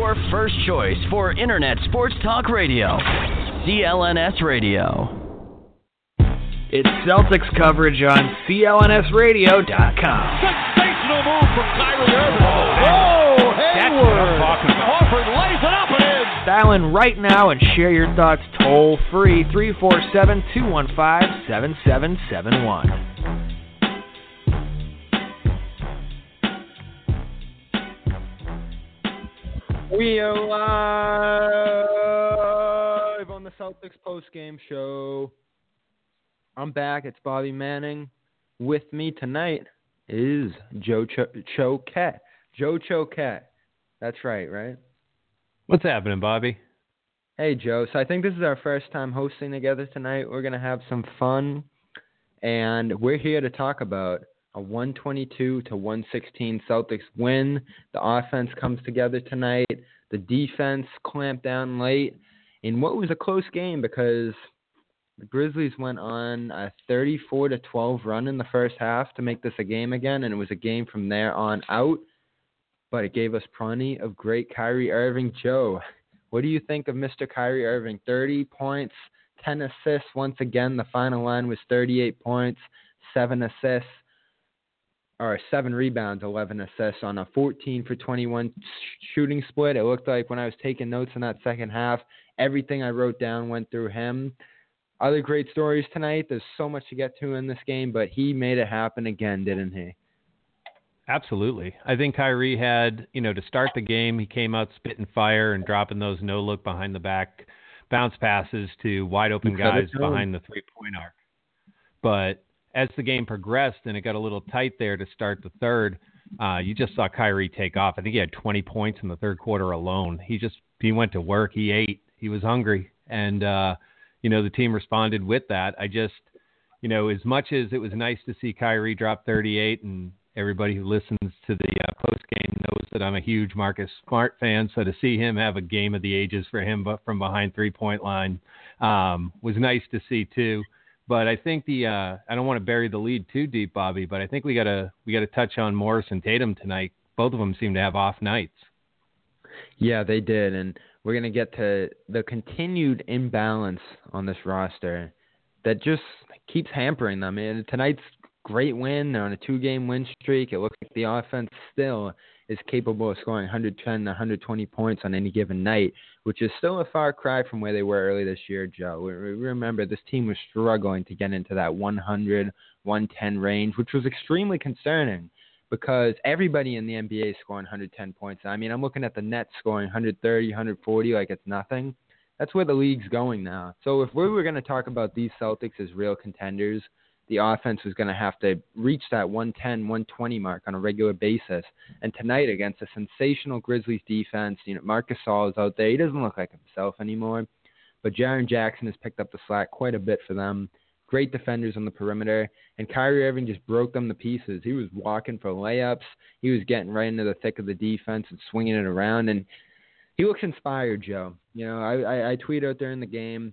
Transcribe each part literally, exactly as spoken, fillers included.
your first choice for Internet Sports Talk Radio, C L N S Radio. It's Celtics coverage on C L N S radio dot com. Sensational move from Kyrie Irving. Oh, Hayward. Horford lays it up and in. Dial in right now and share your thoughts toll free, three four seven, two one five, seven seven seven one. We are live on the Celtics postgame show. I'm back. It's Bobby Manning. With me tonight is Joe Ch- Choquette. Joe Choquette. That's right, right? What's happening, Bobby? Hey, Joe. So I think this is our first time hosting together tonight. We're going to have some fun, and we're here to talk about a one twenty-two to one sixteen Celtics win. The offense comes together tonight. The defense clamped down late in what was a close game because the Grizzlies went on a thirty-four to twelve run in the first half to make this a game again, and it was a game from there on out. But it gave us plenty of great Kyrie Irving. Joe, what do you think of Mister Kyrie Irving? thirty points, ten assists. Once again, the final line was thirty-eight points, seven assists. Or seven rebounds, eleven assists on a fourteen for twenty-one shooting split. It looked like when I was taking notes in that second half, everything I wrote down went through him. Other great stories tonight. There's so much to get to in this game, but he made it happen again, didn't he? Absolutely. I think Kyrie had, you know, to start the game, he came out spitting fire and dropping those no-look behind the back bounce passes to wide-open guys behind the three-point arc. But as the game progressed and it got a little tight there to start the third, uh, you just saw Kyrie take off. I think he had twenty points in the third quarter alone. He just he went to work. He ate. He was hungry. And, uh, you know, the team responded with that. I just, you know, as much as it was nice to see Kyrie drop thirty-eight, and everybody who listens to the uh, postgame knows that I'm a huge Marcus Smart fan, so to see him have a game of the ages for him but from behind three-point line um, was nice to see too. But I think the uh, I don't want to bury the lead too deep, Bobby, but I think we gotta we gotta touch on Morris and Tatum tonight. Both of them seem to have off nights. Yeah, they did, and we're gonna get to the continued imbalance on this roster that just keeps hampering them. And tonight's great win, they're on a two-game win streak. It looks like the offense still is capable of scoring one hundred ten to one hundred twenty points on any given night, which is still a far cry from where they were early this year, Joe. We remember this team was struggling to get into that one hundred, one ten range, which was extremely concerning because everybody in the N B A is scoring one hundred ten points. I mean, I'm looking at the Nets scoring one hundred thirty, one hundred forty like it's nothing. That's where the league's going now. So if we were going to talk about these Celtics as real contenders, the offense was going to have to reach that one ten, one twenty mark on a regular basis. And tonight against a sensational Grizzlies defense, you know, Marc Gasol is out there. He doesn't look like himself anymore. But Jaren Jackson has picked up the slack quite a bit for them. Great defenders on the perimeter. And Kyrie Irving just broke them to pieces. He was walking for layups. He was getting right into the thick of the defense and swinging it around. And he looks inspired, Joe. You know, I, I, I tweet out during the game,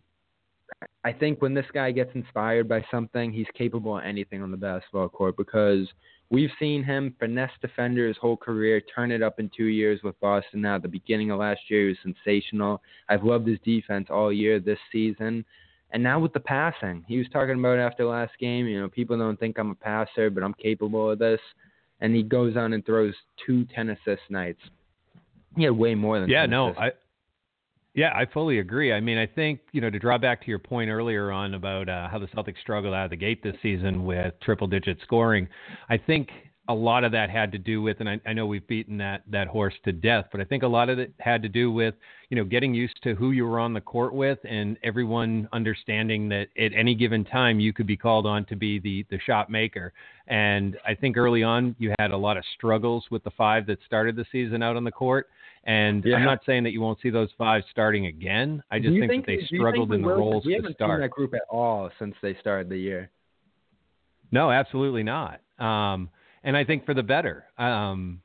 I think when this guy gets inspired by something, he's capable of anything on the basketball court because we've seen him finesse defender his whole career, turn it up in two years with Boston. Now, at the beginning of last year, he was sensational. I've loved his defense all year this season. And now with the passing, he was talking about after last game, you know, people don't think I'm a passer, but I'm capable of this. And he goes on and throws two ten assist nights. He had way more than yeah, ten no, assists. I. Yeah, I fully agree. I mean, I think, you know, to draw back to your point earlier on about uh, how the Celtics struggled out of the gate this season with triple-digit scoring, I think a lot of that had to do with, and I, I know we've beaten that that horse to death, but I think a lot of it had to do with, you know, getting used to who you were on the court with and everyone understanding that at any given time you could be called on to be the, the shot maker. And I think early on you had a lot of struggles with the five that started the season out on the court. And yeah. I'm not saying that you won't see those five starting again. I just think, think that they struggled think in the will? roles we to haven't start. Seen that group at all since they started the year. No, absolutely not. Um, and I think for the better. Um,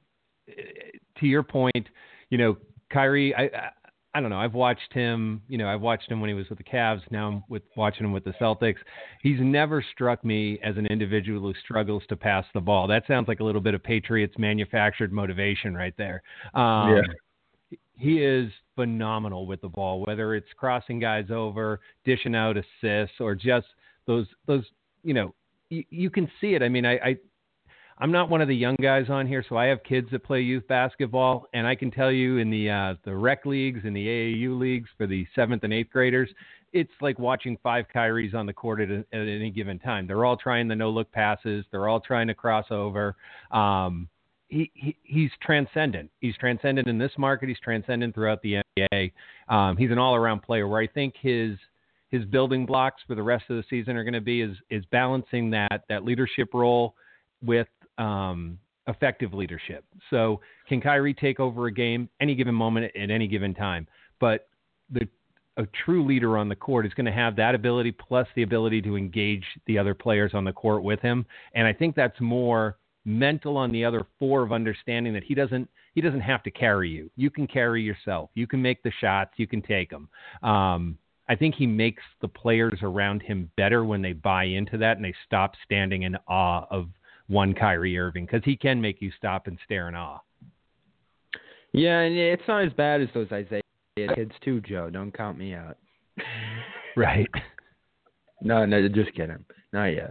to your point, you know, Kyrie, I, I I don't know. I've watched him, you know, I've watched him when he was with the Cavs. Now I'm with watching him with the Celtics. He's never struck me as an individual who struggles to pass the ball. That sounds like a little bit of Patriots manufactured motivation right there. Um, yeah. he is phenomenal with the ball, whether it's crossing guys over, dishing out assists, or just those, those, you know, you, you can see it. I mean, I, I, I'm not one of the young guys on here, so I have kids that play youth basketball, and I can tell you in the, uh, the rec leagues and the A A U leagues for the seventh and eighth graders, it's like watching five Kyries on the court at, a, at any given time. They're all trying the no-look passes. They're all trying to cross over. Um, he, he he's transcendent. He's transcendent in this market. He's transcendent throughout the N B A. Um, he's an all-around player where I think his his building blocks for the rest of the season are going to be is is balancing that that leadership role with um, effective leadership. So can Kyrie take over a game any given moment at any given time? But the a true leader on the court is going to have that ability plus the ability to engage the other players on the court with him. And I think that's more mental on the other four of understanding that he doesn't he doesn't have to carry you. You can carry yourself. You can make the shots. You can take them. Um, I think he makes the players around him better when they buy into that and they stop standing in awe of one Kyrie Irving, because he can make you stop and stare in awe. Yeah, and it's not as bad as those Isaiah kids too, Joe. Don't count me out. Right. No, no, just kidding. Not yet.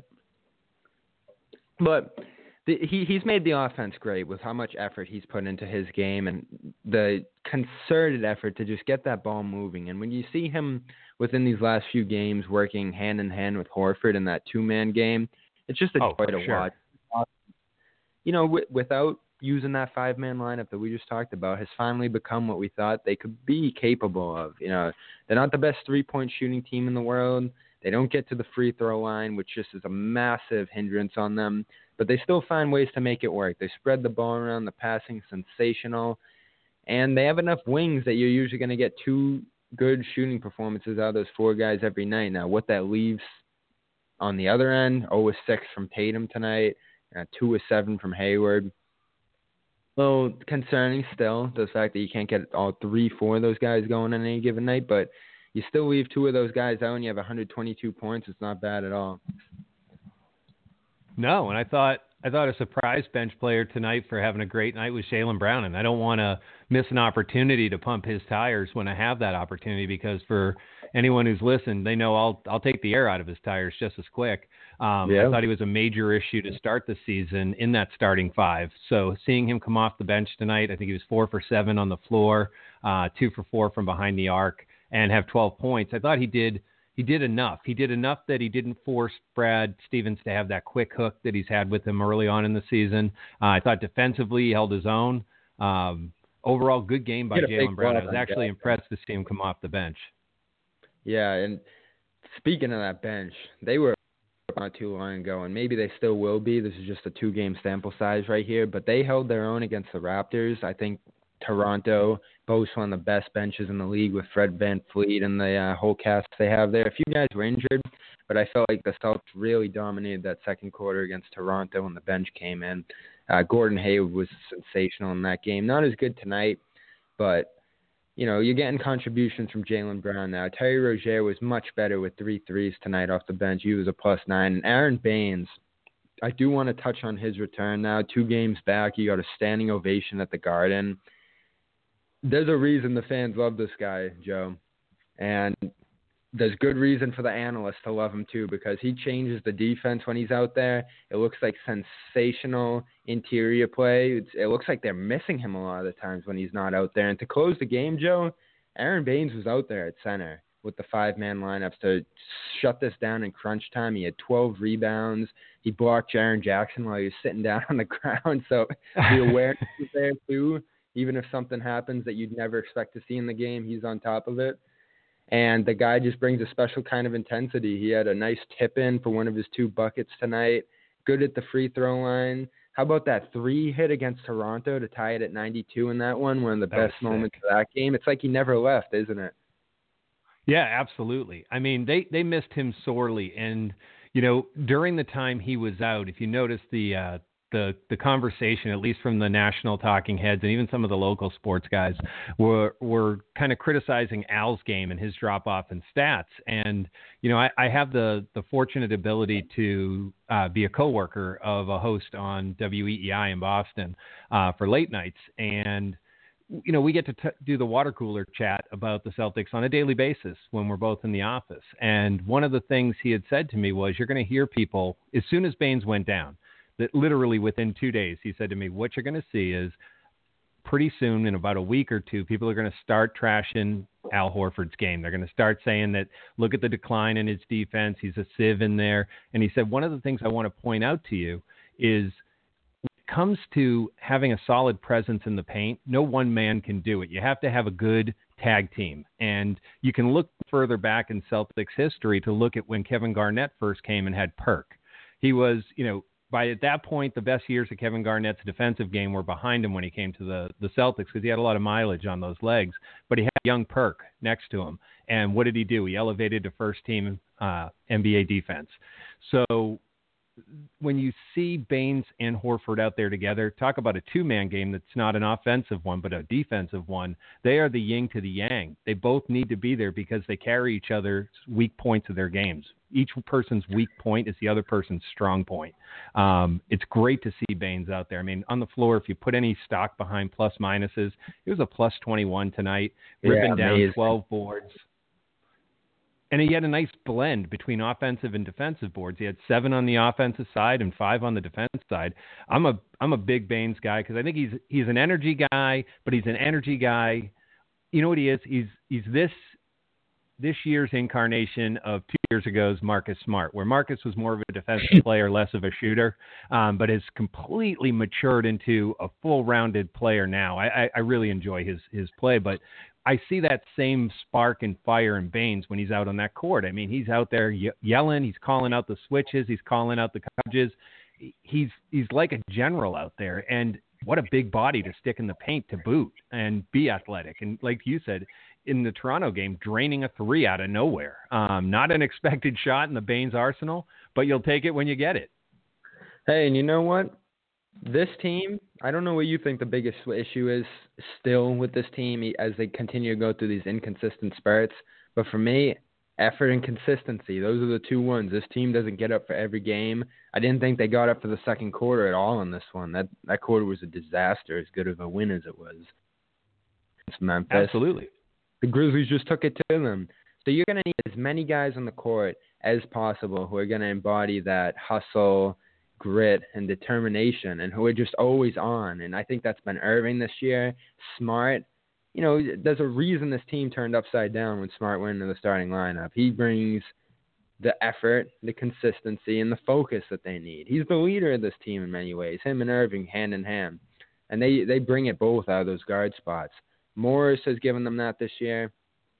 But the, he he's made the offense great with how much effort he's put into his game and the concerted effort to just get that ball moving. And when you see him within these last few games working hand in hand with Horford in that two-man game, it's just a oh, joy to sure. watch. You know, w- without using that five-man lineup that we just talked about, has finally become what we thought they could be capable of. You know, they're not the best three-point shooting team in the world. They don't get to the free throw line, which just is a massive hindrance on them. But they still find ways to make it work. They spread the ball around. The passing sensational. And they have enough wings that you're usually going to get two good shooting performances out of those four guys every night. Now, what that leaves on the other end, zero with six from Tatum tonight, uh, two with seven from Hayward. A little concerning still, the fact that you can't get all three, four of those guys going on any given night. But you still leave two of those guys out and you have one hundred twenty-two points. It's not bad at all. No, and I thought I thought a surprise bench player tonight for having a great night was Jaylen Brown, and I don't want to miss an opportunity to pump his tires when I have that opportunity, because for anyone who's listened, they know I'll I'll take the air out of his tires just as quick. Um, yeah. I thought he was a major issue to start the season in that starting five. So seeing him come off the bench tonight, I think he was four for seven on the floor, uh, two for four from behind the arc, and have twelve points. I thought he did. He did enough. He did enough that he didn't force Brad Stevens to have that quick hook that he's had with him early on in the season. Uh, I thought defensively he held his own. Um, overall, good game by Jaylen Brown. I was actually impressed to see him come off the bench. Yeah, and speaking of that bench, they were not too long ago, and maybe they still will be. This is just a two-game sample size right here, but they held their own against the Raptors. I think Toronto boasts one of the best benches in the league with Fred VanVleet and the uh, whole cast they have there. A few guys were injured, but I felt like the Celtics really dominated that second quarter against Toronto when the bench came in. Uh, Gordon Hayward was sensational in that game. Not as good tonight, but, you know, you're getting contributions from Jaylen Brown now. Terry Rozier was much better with three threes tonight off the bench. He was a plus nine. And Aaron Baines, I do want to touch on his return now. Two games back, he got a standing ovation at the Garden. There's a reason the fans love this guy, Joe. And there's good reason for the analysts to love him too, because he changes the defense when he's out there. It looks like sensational interior play. It's, it looks like they're missing him a lot of the times when he's not out there. And to close the game, Joe, Aaron Baines was out there at center with the five-man lineups to shut this down in crunch time. He had twelve rebounds. He blocked Jaren Jackson while he was sitting down on the ground. So the awareness is there too. Even if something happens that you'd never expect to see in the game, he's on top of it. And the guy just brings a special kind of intensity. He had a nice tip in for one of his two buckets tonight. Good at the free throw line. How about that three hit against Toronto to tie it at ninety-two in that one? One of the that best moments of that game. It's like he never left, isn't it? Yeah, absolutely. I mean, they, they missed him sorely. And, you know, during the time he was out, if you notice the uh, the the conversation, at least from the national talking heads and even some of the local sports guys, were were kind of criticizing Al's game and his drop off in stats. And, you know, I, I have the, the fortunate ability to uh, be a coworker of a host on W E E I in Boston uh, for late nights. And you know, we get to t- do the water cooler chat about the Celtics on a daily basis when we're both in the office. And one of the things he had said to me was, you're going to hear people, as soon as Baynes went down, that literally within two days, he said to me, what you're going to see is pretty soon, in about a week or two, people are going to start trashing Al Horford's game. They're going to start saying that, look at the decline in his defense. He's a sieve in there. And he said, one of the things I want to point out to you is, comes to having a solid presence in the paint, no one man can do it. You have to have a good tag team. And you can look further back in Celtics history to look at when Kevin Garnett first came and had Perk. He was, you know, by at that point, the best years of Kevin Garnett's defensive game were behind him when he came to the, the Celtics, because he had a lot of mileage on those legs. But he had young Perk next to him. And what did he do? He elevated to first team uh, N B A defense. So when you see Baynes and Horford out there together, talk about a two-man game that's not an offensive one, but a defensive one. They are the yin to the yang. They both need to be there because they carry each other's weak points of their games. Each person's weak point is the other person's strong point. Um, it's great to see Baynes out there. I mean, on the floor, if you put any stock behind plus minuses, it was a plus twenty-one tonight, ripping yeah, down twelve boards. And he had a nice blend between offensive and defensive boards. He had seven on the offensive side and five on the defensive side. I'm a I'm a big Baynes guy because I think he's he's an energy guy, but he's an energy guy. You know what he is? He's he's this this year's incarnation of two years ago's Marcus Smart, where Marcus was more of a defensive player, less of a shooter, um, but has completely matured into a full-rounded player now. I, I, I really enjoy his his play, but I see that same spark and fire in Baynes when he's out on that court. I mean, he's out there ye- yelling. He's calling out the switches. He's calling out the coverages. He's he's like a general out there. And what a big body to stick in the paint to boot and be athletic. And like you said, in the Toronto game, draining a three out of nowhere. Um, not an expected shot in the Baynes arsenal, but you'll take it when you get it. Hey, and you know what? This team, I don't know what you think the biggest issue is still with this team as they continue to go through these inconsistent spurts. But for me, effort and consistency, those are the two ones. This team doesn't get up for every game. I didn't think they got up for the second quarter at all in this one. That that quarter was a disaster, as good of a win as it was. It's Memphis. Absolutely. The Grizzlies just took it to them. So you're going to need as many guys on the court as possible who are going to embody that hustle, grit, and determination, and who are just always on. And I think that's been Irving this year. Smart, you know, there's a reason this team turned upside down when Smart went into the starting lineup. He brings the effort, the consistency, and the focus that they need. He's the leader of this team in many ways, him and Irving hand in hand. And they, they bring it both out of those guard spots. Morris has given them that this year.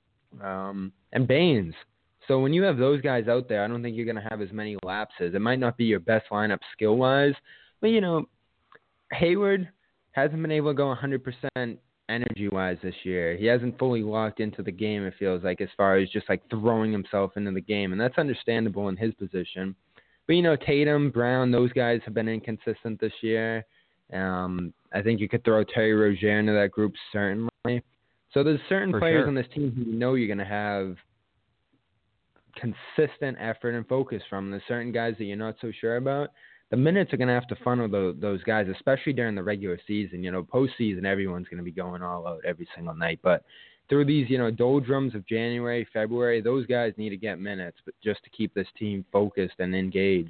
Um, and Baynes. So when you have those guys out there, I don't think you're going to have as many lapses. It might not be your best lineup skill-wise, but, you know, Hayward hasn't been able to go one hundred percent energy-wise this year. He hasn't fully locked into the game, it feels like, as far as just, like, throwing himself into the game, and that's understandable in his position. But, you know, Tatum, Brown, those guys have been inconsistent this year. Um, I think you could throw Terry Rozier into that group, certainly. So there's certain For players sure. on this team who you know you're going to have consistent effort and focus from. There's certain guys that you're not so sure about. The minutes are going to have to funnel those, those guys, especially during the regular season. You know, postseason, everyone's going to be going all out every single night. But through these, you know, doldrums of January, February, those guys need to get minutes, but just to keep this team focused and engaged.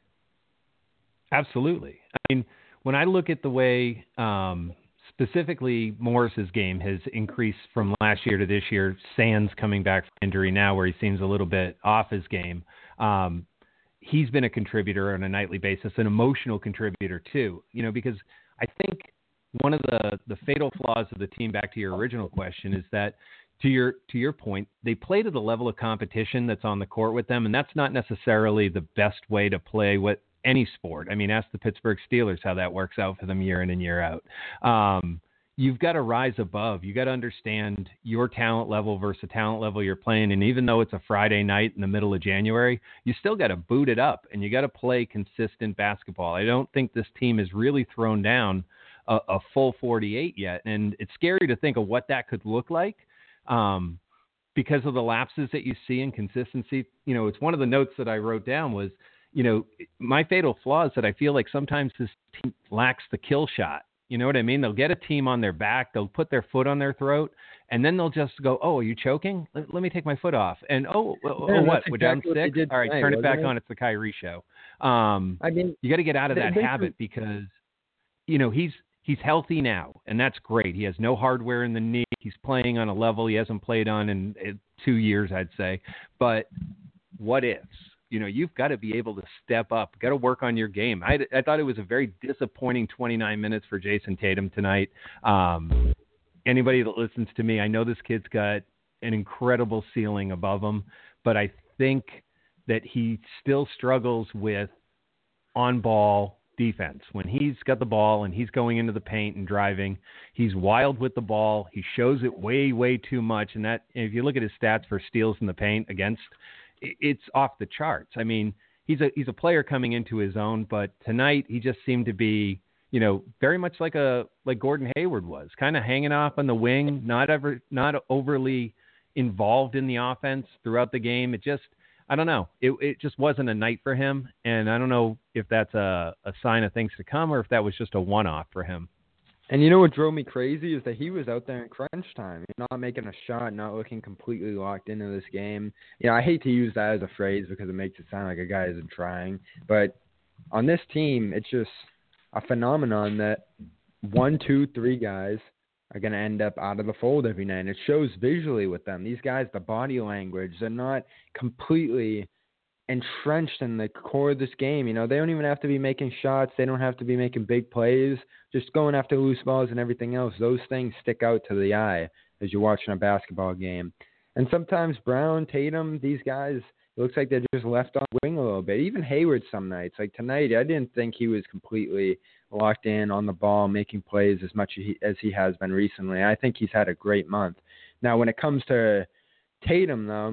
Absolutely. I mean, when I look at the way um, specifically Morris's game has increased from last year to this year, Sands coming back from injury now where he seems a little bit off his game, um, he's been a contributor on a nightly basis, an emotional contributor too, you know, because I think one of the, the fatal flaws of the team, back to your original question, is that to your to your point, they play to the level of competition that's on the court with them, and that's not necessarily the best way to play what any sport. I mean, ask the Pittsburgh Steelers how that works out for them year in and year out. Um, you've got to rise above. You got to understand your talent level versus the talent level you're playing. And even though it's a Friday night in the middle of January, you still got to boot it up and you got to play consistent basketball. I don't think this team has really thrown down a, a full forty-eight yet. And it's scary to think of what that could look like. Um, because of the lapses that you see in consistency. You know, it's one of the notes that I wrote down was, you know, my fatal flaw is that I feel like sometimes this team lacks the kill shot. You know what I mean? They'll get a team on their back. They'll put their foot on their throat, and then they'll just go, oh, are you choking? Let, let me take my foot off. And, oh, oh, yeah, oh what? exactly We're down what six? All right, tonight, turn it back it? on. It's the Kyrie show. Um, I mean, you got to get out of that they, habit they, because, you know, he's he's healthy now, and that's great. He has no hardware in the knee. He's playing on a level he hasn't played on in, in two years, I'd say. But what ifs? You know, you've got to be able to step up, got to work on your game. I, I thought it was a very disappointing twenty-nine minutes for Jason Tatum tonight. Um, anybody that listens to me, I know this kid's got an incredible ceiling above him, but I think that he still struggles with on-ball defense. When he's got the ball and he's going into the paint and driving, he's wild with the ball. He shows it way, way too much. And that, if you look at his stats for steals in the paint against, it's off the charts. I mean, he's a he's a player coming into his own, but tonight he just seemed to be, you know, very much like a like Gordon Hayward was, kind of hanging off on the wing, not ever not overly involved in the offense throughout the game. It just, I don't know, it it just wasn't a night for him, and I don't know if that's a, a sign of things to come or if that was just a one-off for him. And you know what drove me crazy is that he was out there in crunch time, not making a shot, not looking completely locked into this game. You know, I hate to use that as a phrase because it makes it sound like a guy isn't trying. But on this team, it's just a phenomenon that one, two, three guys are going to end up out of the fold every night. And it shows visually with them. These guys, the body language, they're not completely entrenched in the core of this game. You know, they don't even have to be making shots. They don't have to be making big plays. Just going after loose balls and everything else. Those things stick out to the eye as you're watching a basketball game. And sometimes Brown, Tatum, these guys, it looks like they're just left on the wing a little bit. Even Hayward some nights. Like tonight, I didn't think he was completely locked in on the ball, making plays as much as he has been recently. I think he's had a great month. Now, when it comes to Tatum, though,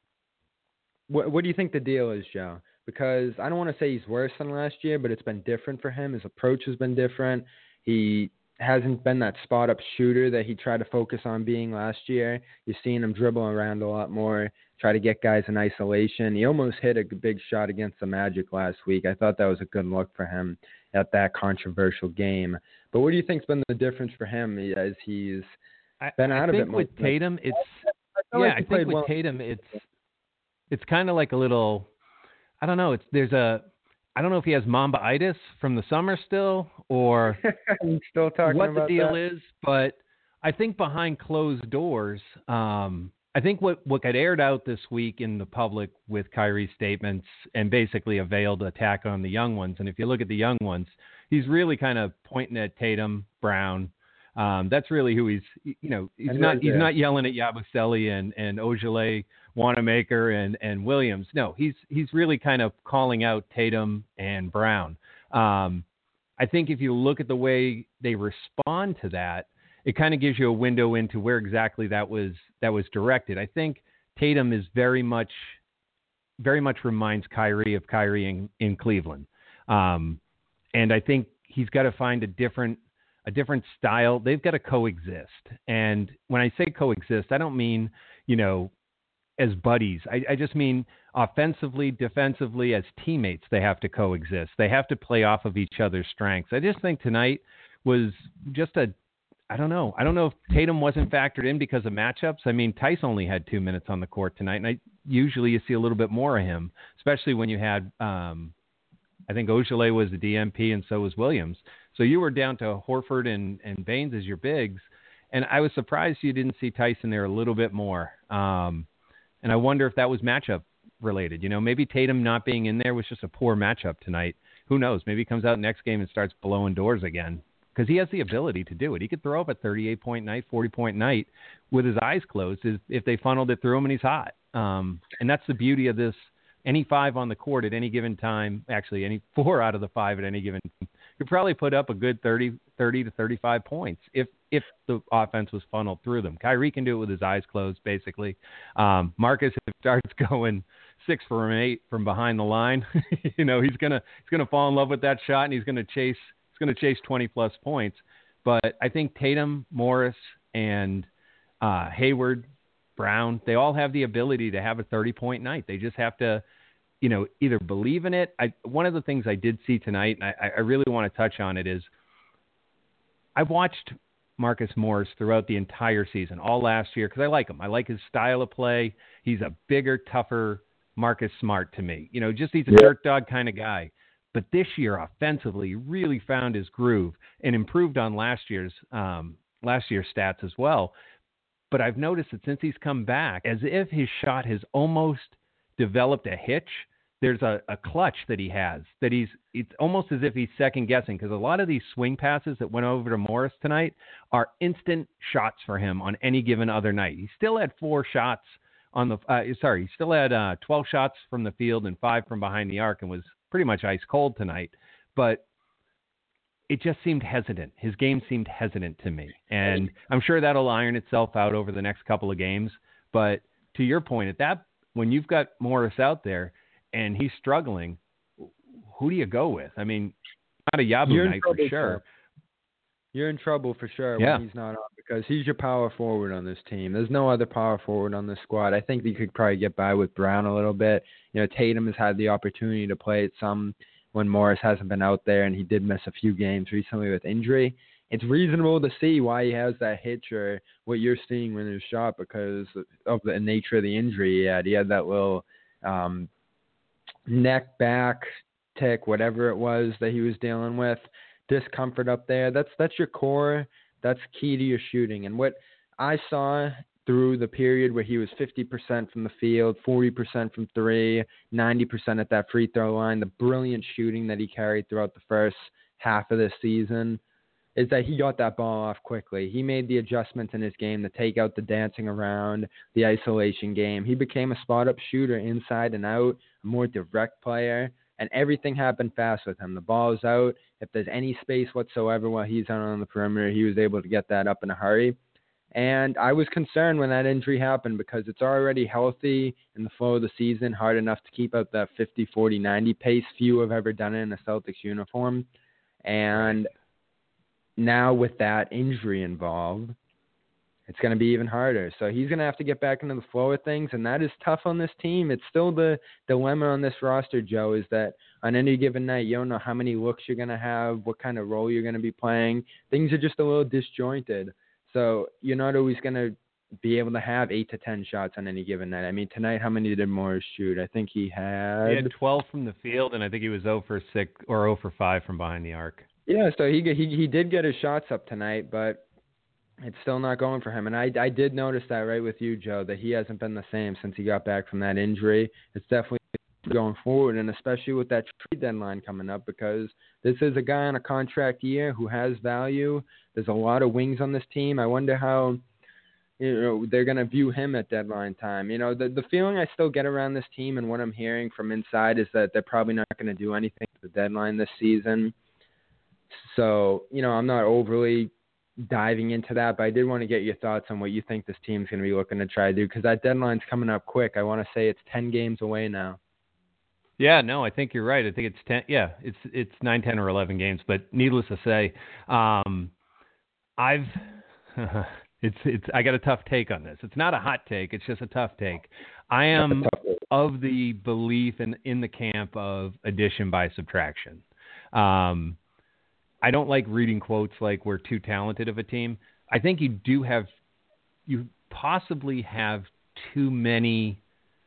What, what do you think the deal is, Joe? Because I don't want to say he's worse than last year, but it's been different for him. His approach has been different. He hasn't been that spot-up shooter that he tried to focus on being last year. You're seeing him dribble around a lot more, try to get guys in isolation. He almost hit a big shot against the Magic last week. I thought that was a good look for him at that controversial game. But what do you think's been the difference for him as he's been I, out I of it? think with more? Tatum, it's I yeah. like I think with well. Tatum, it's it's kind of like a little. I don't know. It's there's a. I don't know if he has Mamba-itis from the summer still, or still talking what about the deal that? is. But I think behind closed doors, um, I think what what got aired out this week in the public with Kyrie's statements and basically a veiled attack on the young ones. And if you look at the young ones, he's really kind of pointing at Tatum, Brown. Um, that's really who he's, you know, he's And not, he's yeah. not yelling at Yabusele and, and Ojale, Wanamaker and, and Williams. No, he's, he's really kind of calling out Tatum and Brown. Um, I think if you look at the way they respond to that, it kind of gives you a window into where exactly that was, that was directed. I think Tatum is very much, very much reminds Kyrie of Kyrie in, in Cleveland. Um, and I think he's got to find a different, a different style. They've got to coexist. And when I say coexist, I don't mean, you know, as buddies. I, I just mean offensively, defensively, as teammates, they have to coexist. They have to play off of each other's strengths. I just think tonight was just a, I don't know. I don't know if Tatum wasn't factored in because of matchups. I mean, Tice only had two minutes on the court tonight, and I usually you see a little bit more of him, especially when you had, um, I think Ojale was the D M P and so was Williams. So you were down to Horford and, and Baines as your bigs. And I was surprised you didn't see Tyson there a little bit more. Um, and I wonder if that was matchup related. You know, maybe Tatum not being in there was just a poor matchup tonight. Who knows? Maybe he comes out next game and starts blowing doors again because he has the ability to do it. He could throw up a thirty-eight point night, forty point night with his eyes closed if they funneled it through him and he's hot. Um, and that's the beauty of this. Any five on the court at any given time, actually any four out of the five at any given time, could probably put up a good thirty, thirty to thirty-five points if if the offense was funneled through them. Kyrie can do it with his eyes closed, basically. Um, Marcus, if it starts going six from eight from behind the line, you know he's gonna he's gonna fall in love with that shot and he's gonna chase he's gonna chase twenty plus points. But I think Tatum, Morris, and uh, Hayward, Brown, they all have the ability to have a thirty point night. They just have to, you know, either believe in it. I, one of the things I did see tonight, and I, I really want to touch on it, is I've watched Marcus Morris throughout the entire season, all last year, because I like him. I like his style of play. He's a bigger, tougher Marcus Smart to me. You know, just he's a yeah. dirt dog kind of guy. But this year, offensively, really found his groove and improved on last year's um, last year's stats as well. But I've noticed that since he's come back, as if his shot has almost developed a hitch. There's a, a clutch that he has that he's, it's almost as if he's second guessing, because a lot of these swing passes that went over to Morris tonight are instant shots for him on any given other night. He still had four shots on the, uh, sorry, he still had uh, twelve shots from the field and five from behind the arc and was pretty much ice cold tonight. But it just seemed hesitant. His game seemed hesitant to me. And I'm sure that'll iron itself out over the next couple of games. But to your point, at that, when you've got Morris out there, and he's struggling, who do you go with? I mean, not a Yabu night for sure. You're in trouble for sure yeah. when he's not on, because he's your power forward on this team. There's no other power forward on this squad. I think you could probably get by with Brown a little bit. You know, Tatum has had the opportunity to play at some when Morris hasn't been out there, and he did miss a few games recently with injury. It's reasonable to see why he has that hitch or what you're seeing when his shot, because of the nature of the injury he had. He had that little um, – neck, back, tick, whatever it was that he was dealing with, discomfort up there. That's that's your core. That's key to your shooting. And what I saw through the period where he was fifty percent from the field, forty percent from three, ninety percent at that free throw line, the brilliant shooting that he carried throughout the first half of this season, is that he got that ball off quickly. He made the adjustments in his game to take out the dancing around, the isolation game. He became a spot-up shooter inside and out, a more direct player, and everything happened fast with him. The ball is out. If there's any space whatsoever while he's out on the perimeter, he was able to get that up in a hurry. And I was concerned when that injury happened, because it's already healthy in the flow of the season, hard enough to keep up that fifty, forty, ninety pace. Few have ever done it in a Celtics uniform. And now with that injury involved, it's going to be even harder. So he's going to have to get back into the flow of things, and that is tough on this team. It's still the dilemma on this roster, Joe, is that on any given night, you don't know how many looks you're going to have, what kind of role you're going to be playing. Things are just a little disjointed. So you're not always going to be able to have eight to ten shots on any given night. I mean, tonight, how many did Morris shoot? I think he had... He had twelve from the field, and I think he was zero for six or zero for five from behind the arc. Yeah, so he he he did get his shots up tonight, but it's still not going for him. And I I did notice that right with you, Joe, that he hasn't been the same since he got back from that injury. It's definitely going forward, and especially with that trade deadline coming up, because this is a guy on a contract year who has value. There's a lot of wings on this team. I wonder how, you know, they're going to view him at deadline time. You know, the the feeling I still get around this team and what I'm hearing from inside is that they're probably not going to do anything at the deadline this season. So, you know, I'm not overly diving into that, but I did want to get your thoughts on what you think this team's going to be looking to try to do, because that deadline's coming up quick. I want to say it's ten games away now. Yeah, no, I think you're right. I think it's ten. Yeah, it's it's nine, ten, or eleven games. But needless to say, um, I've it's it's I got a tough take on this. It's not a hot take. It's just a tough take. I am of the belief in in the camp of addition by subtraction. Um, I don't like reading quotes like we're too talented of a team. I think you do have, you possibly have too many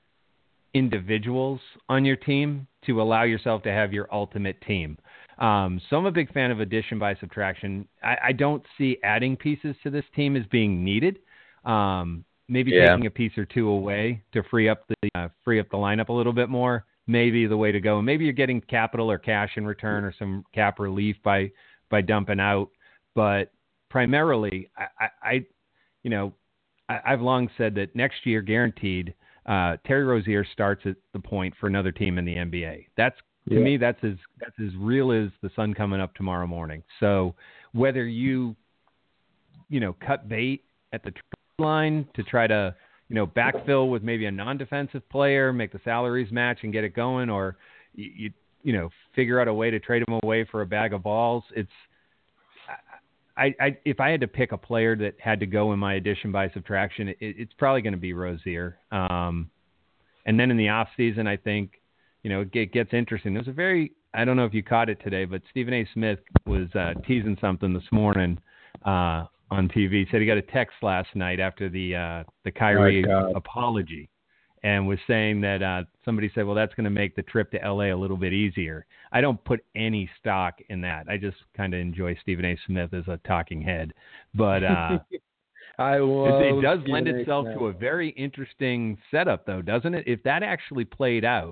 individuals on your team to allow yourself to have your ultimate team. Um, so I'm a big fan of addition by subtraction. I, I don't see adding pieces to this team as being needed. Um, maybe yeah. taking a piece or two away to free up the uh, free up the lineup a little bit more. Maybe the way to go. Maybe you're getting capital or cash in return or some cap relief by by dumping out. But primarily, I, I, I you know, I, I've long said that next year, guaranteed, uh, Terry Rozier starts at the point for another team in the N B A. That's to yeah. me, that's as that's as real as the sun coming up tomorrow morning. So whether you, you know, cut bait at the line to try to, you know, backfill with maybe a non-defensive player, make the salaries match and get it going, or you, you, you know, figure out a way to trade him away for a bag of balls. It's, I, I, if I had to pick a player that had to go in my addition by subtraction, it, it's probably going to be Rozier. Um, and then in the off season, I think, you know, it, it gets interesting. There's a very, I don't know if you caught it today, but Stephen A. Smith was uh, teasing something this morning uh, on T V. He said he got a text last night after the uh, the Kyrie oh, apology, and was saying that uh, somebody said, well, that's going to make the trip to L A a little bit easier. I don't put any stock in that. I just kind of enjoy Stephen A. Smith as a talking head. But uh, I love it, it does Stephen lend A. itself Smith. to a very interesting setup, though, doesn't it? If that actually played out,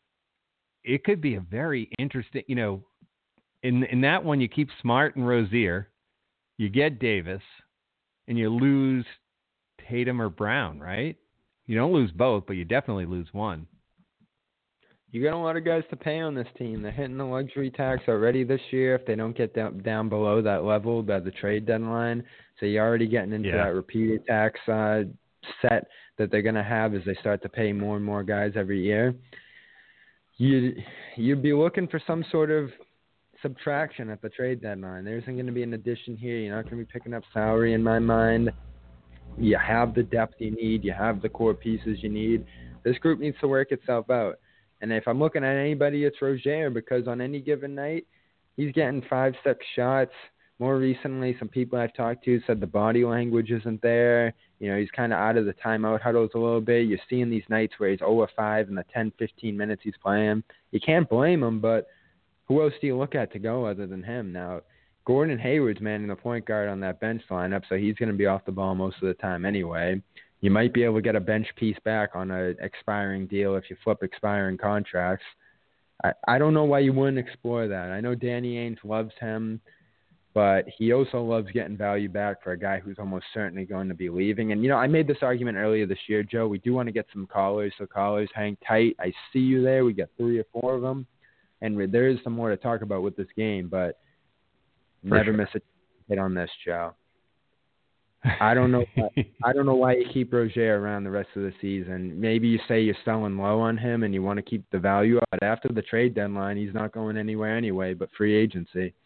it could be a very interesting, you know, in in that one, you keep Smart and Rozier, you get Davis, and you lose Tatum or Brown, right? You don't lose both, but you definitely lose one. You got a lot of guys to pay on this team. They're hitting the luxury tax already this year if they don't get down, down below that level by the trade deadline. So you're already getting into Yeah. that repeated tax uh, set that they're going to have as they start to pay more and more guys every year. You, you'd be looking for some sort of subtraction at the trade deadline. There isn't going to be an addition here. You're not going to be picking up salary in my mind. You have the depth you need. You have the core pieces you need. This group needs to work itself out. And if I'm looking at anybody, it's Rozier, because on any given night, he's getting five, six shots. More recently, some people I've talked to said the body language isn't there. You know, he's kind of out of the timeout huddles a little bit. You're seeing these nights where he's zero for five in the ten, fifteen minutes he's playing. You can't blame him, but who else do you look at to go other than him? Now, Gordon Hayward's manning the point guard on that bench lineup, so he's going to be off the ball most of the time anyway. You might be able to get a bench piece back on an expiring deal if you flip expiring contracts. I, I don't know why you wouldn't explore that. I know Danny Ainge loves him, but he also loves getting value back for a guy who's almost certainly going to be leaving. And, you know, I made this argument earlier this year, Joe. We do want to get some callers, so callers, hang tight. I see you there. We got three or four of them. And there is some more to talk about with this game, but For never sure. miss a hit on this, Joe. I don't know. Why, I don't know why you keep Rozier around the rest of the season. Maybe you say you're selling low on him and you want to keep the value up. But after the trade deadline, he's not going anywhere anyway. But free agency.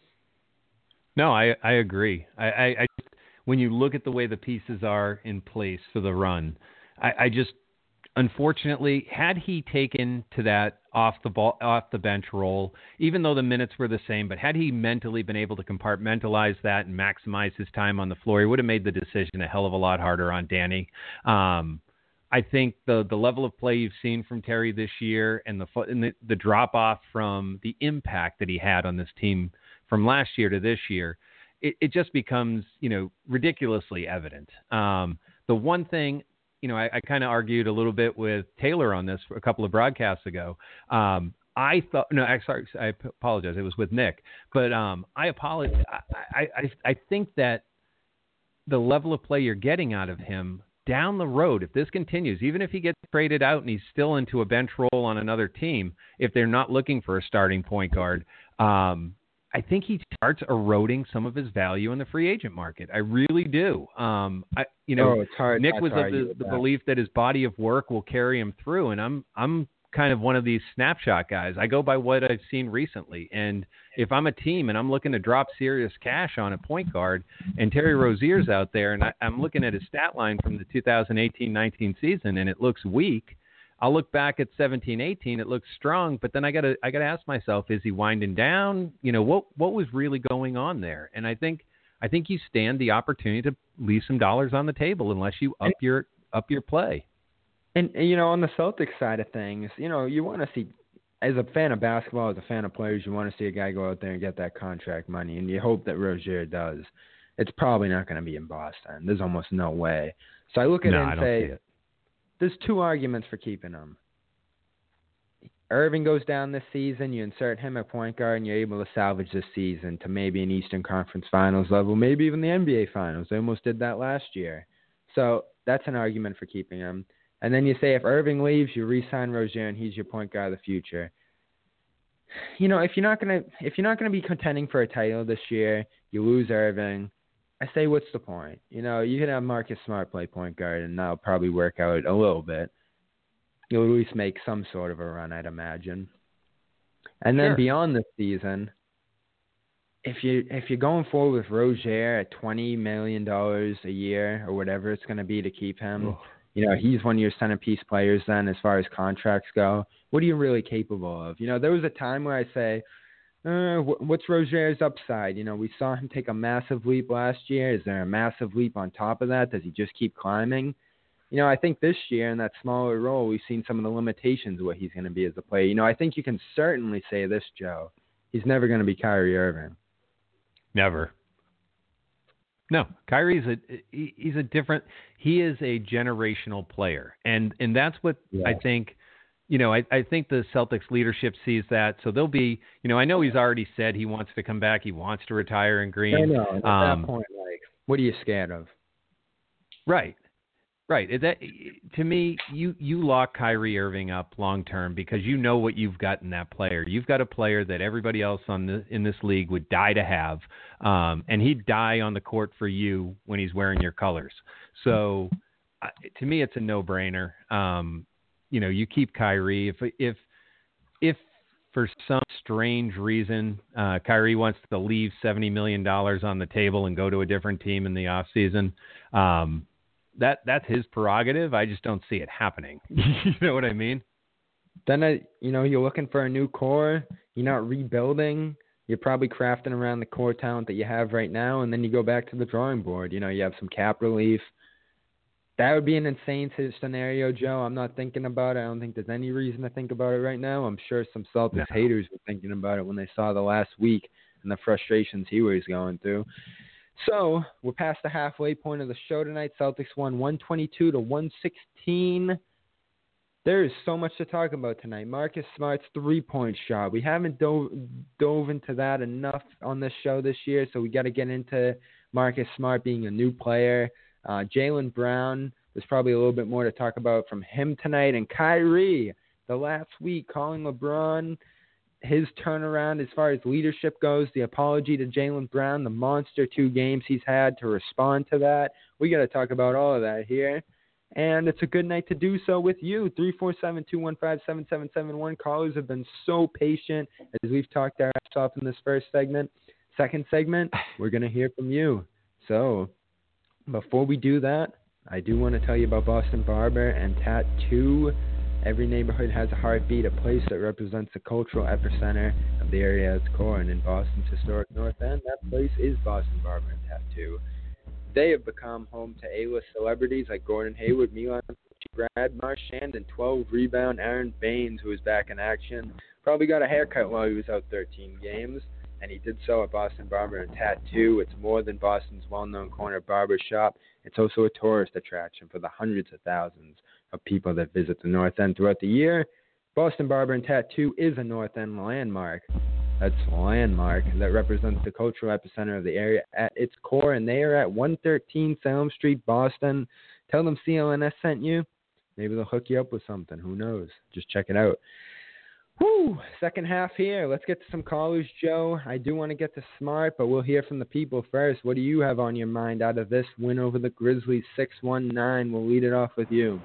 No, I I agree. I, I, I when you look at the way the pieces are in place for the run, I, I just unfortunately, had he taken to that off the ball, off the bench role, even though the minutes were the same, but had he mentally been able to compartmentalize that and maximize his time on the floor, he would have made the decision a hell of a lot harder on Danny. Um, I think the the level of play you've seen from Terry this year and the and the, the drop off from the impact that he had on this team from last year to this year, it, it just becomes, you know, ridiculously evident. Um, the one thing. You know, I, I kind of argued a little bit with Taylor on this a couple of broadcasts ago. Um, I thought, no, I, sorry, I apologize. It was with Nick, but um, I apologize. I, I, I think that the level of play you're getting out of him down the road, if this continues, even if he gets traded out and he's still into a bench role on another team, if they're not looking for a starting point guard, um, I think he starts eroding some of his value in the free agent market. I really do. Um, I, you know, oh, it's hard, Nick it's was hard of the, the belief that his body of work will carry him through, and I'm I'm kind of one of these snapshot guys. I go by what I've seen recently, and if I'm a team and I'm looking to drop serious cash on a point guard, and Terry Rozier's out there, and I, I'm looking at his stat line from the two thousand eighteen nineteen season, and it looks weak. I'll look back at seventeen eighteen. It looks strong, but then I got to I got to ask myself: is he winding down? You know, what what was really going on there? And I think I think you stand the opportunity to leave some dollars on the table unless you up your up your play. And, and you know, on the Celtics side of things, you know, you want to see, as a fan of basketball, as a fan of players, you want to see a guy go out there and get that contract money, and you hope that Rozier does. It's probably not going to be in Boston. There's almost no way. So I look at no, it and I don't say, see it. There's two arguments for keeping him. Irving goes down this season, you insert him at point guard, and you're able to salvage this season to maybe an Eastern Conference Finals level, maybe even the N B A Finals. They almost did that last year. So that's an argument for keeping him. And then you say if Irving leaves, you re-sign Rozier, and he's your point guard of the future. You know, if you're not gonna if you're not gonna be contending for a title this year, you lose Irving. I say, what's the point? You know, you can have Marcus Smart play point guard, and that'll probably work out a little bit. You'll at least make some sort of a run, I'd imagine. And then Sure. beyond this season, if you if you're going forward with Rozier at twenty million dollars a year or whatever it's going to be to keep him, Oh. you know, he's one of your centerpiece players. Then, as far as contracts go, what are you really capable of? You know, there was a time where I say, uh, what's Rozier's upside? You know, we saw him take a massive leap last year. Is there a massive leap on top of that? Does he just keep climbing? You know, I think this year in that smaller role, we've seen some of the limitations of what he's going to be as a player. You know, I think you can certainly say this, Joe. He's never going to be Kyrie Irving. Never. No, Kyrie's a he's a different. He is a generational player, and and that's what yeah. I think. You know, I, I think the Celtics leadership sees that, so they'll be. You know, I know he's already said he wants to come back. He wants to retire in green. I know. At um, that point, like, what are you scared of? Right. Right. That to me, you, you lock Kyrie Irving up long term because you know what you've got in that player. You've got a player that everybody else on the in this league would die to have, um, and he'd die on the court for you when he's wearing your colors. So, uh, to me, it's a no brainer. Um, you know, you keep Kyrie if if if for some strange reason uh, Kyrie wants to leave seventy million dollars on the table and go to a different team in the off season. Um, That that's his prerogative. I just don't see it happening. You know what I mean? Then, I, you know, you're looking for a new core. You're not rebuilding. You're probably crafting around the core talent that you have right now, and then you go back to the drawing board. You know, you have some cap relief. That would be an insane scenario, Joe. I'm not thinking about it. I don't think there's any reason to think about it right now. I'm sure some Celtics no. haters were thinking about it when they saw the last week and the frustrations he was going through. So, we're past the halfway point of the show tonight. Celtics won one twenty-two to one sixteen. There is so much to talk about tonight. Marcus Smart's three-point shot. We haven't dove, dove into that enough on this show this year, so we got to get into Marcus Smart being a new player. Uh, Jaylen Brown, there's probably a little bit more to talk about from him tonight. And Kyrie, the last week, calling LeBron his turnaround as far as leadership goes, the apology to Jaylen Brown, the monster two games he's had to respond to that. We got to talk about all of that here. And it's a good night to do so with you. three four seven, two one five, seven seven seven one. Callers have been so patient as we've talked our ass off in this first segment. Second segment, we're going to hear from you. So before we do that, I do want to tell you about Boston Barber and Tattoo. Every neighborhood has a heartbeat, a place that represents the cultural epicenter of the area at its core. And in Boston's historic North End, that place is Boston Barber and Tattoo. They have become home to A-list celebrities like Gordon Hayward, Milan, Brad Marchand, and twelve-rebound Aaron Baines, who is back in action. Probably got a haircut while he was out thirteen games, and he did so at Boston Barber and Tattoo. It's more than Boston's well-known corner barber shop. It's also a tourist attraction for the hundreds of thousands of people that visit the North End throughout the year. Boston Barber and Tattoo is a North End landmark. That's a landmark that represents the cultural epicenter of the area at its core, and they are at one thirteen Salem Street, Boston. Tell them C L N S sent you. Maybe they'll hook you up with something. Who knows? Just check it out. Whew, second half here. Let's get to some callers, Joe. I do want to get to Smart, but we'll hear from the people first. What do you have on your mind out of this win over the Grizzlies, six one nine? We'll lead it off with you.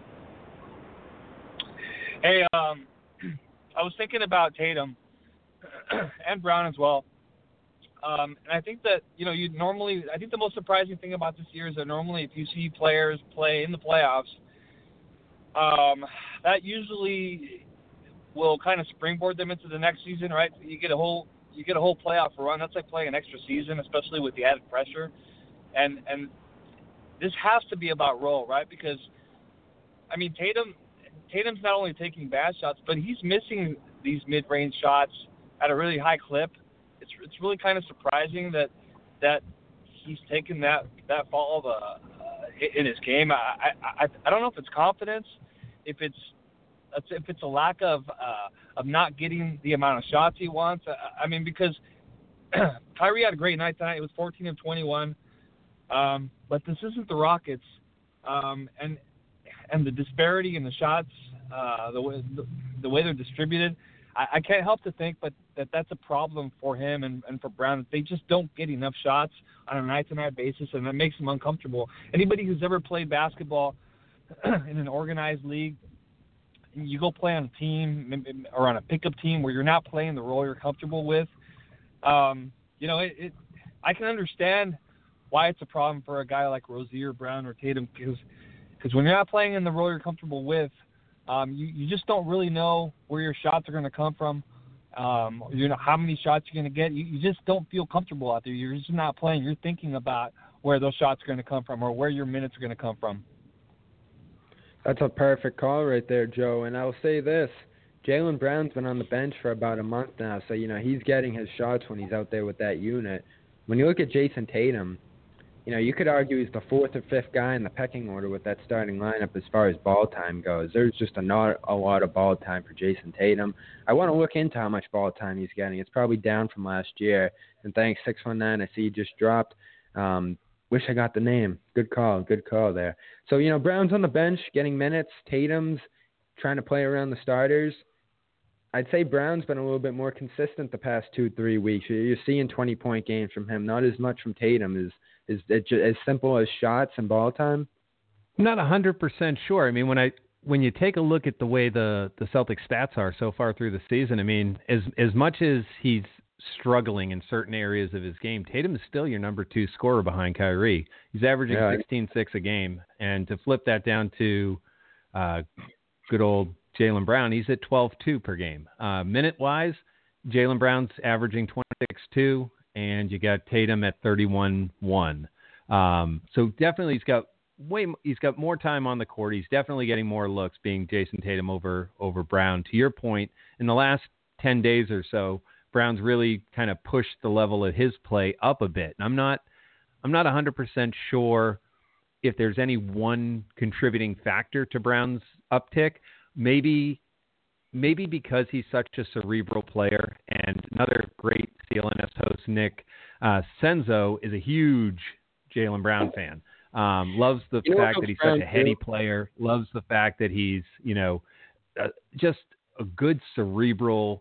Hey, um, I was thinking about Tatum and Brown as well. Um, and I think that, you know, you normally, I think the most surprising thing about this year is that normally if you see players play in the playoffs, um, that usually will kind of springboard them into the next season, right? You get a whole, you get a whole playoff run. That's like playing an extra season, especially with the added pressure. And, and this has to be about role, right? Because, I mean, Tatum, Tatum's not only taking bad shots, but he's missing these mid-range shots at a really high clip. It's it's really kind of surprising that that he's taken that that fall of a, in his game. I, I I don't know if it's confidence, if it's if it's a lack of uh, of not getting the amount of shots he wants. I, I mean, because Kyrie had a great night tonight. It was fourteen of twenty-one, um, but this isn't the Rockets, um, and and the disparity in the shots, uh, the way the, the way they're distributed. I can't help to think, but that that's a problem for him and, and for Brown. That they just don't get enough shots on a night-to-night basis, and that makes them uncomfortable. Anybody who's ever played basketball in an organized league, you go play on a team or on a pickup team where you're not playing the role you're comfortable with. Um, you know, it, it. I can understand why it's a problem for a guy like Rozier, Brown, or Tatum, because because when you're not playing in the role you're comfortable with, Um, you, you just don't really know where your shots are going to come from. um, you know how many shots you're going to get. You, you just don't feel comfortable out there. You're just not playing. You're thinking about where those shots are going to come from or where your minutes are going to come from. That's a perfect call right there, Joe. And I'll say this. Jaylen Brown's been on the bench for about a month now, so, you know, he's getting his shots when he's out there with that unit. When you look at Jason Tatum, you know, you could argue he's the fourth or fifth guy in the pecking order with that starting lineup as far as ball time goes. There's just a, not a lot of ball time for Jason Tatum. I want to look into how much ball time he's getting. It's probably down from last year. And thanks, six one nine, I see he just dropped. Um, wish I got the name. Good call, good call there. So, you know, Brown's on the bench getting minutes. Tatum's trying to play around the starters. I'd say Brown's been a little bit more consistent the past two, three weeks. You're seeing twenty-point games from him, not as much from Tatum. Is is it just as simple as shots and ball time? I'm not one hundred percent sure. I mean, when I when you take a look at the way the, the Celtics stats are so far through the season, I mean, as as much as he's struggling in certain areas of his game, Tatum is still your number two scorer behind Kyrie. He's averaging yeah. sixteen six a game. And to flip that down to uh, good old Jaylen Brown, he's at twelve two per game. Uh, minute-wise, Jaylen Brown's averaging twenty-six two, and you got Tatum at thirty-one one. Um, so definitely he's got way he's got more time on the court. He's definitely getting more looks being Jason Tatum over over Brown. To your point, in the last ten days or so, Brown's really kind of pushed the level of his play up a bit. And I'm not I'm not one hundred percent sure if there's any one contributing factor to Brown's uptick. Maybe maybe because he's such a cerebral player, and another great C L N S host, Nick uh, Senzo, is a huge Jaylen Brown fan. Um, loves the you fact that he's such a heady player, loves the fact that he's, you know, uh, just a good cerebral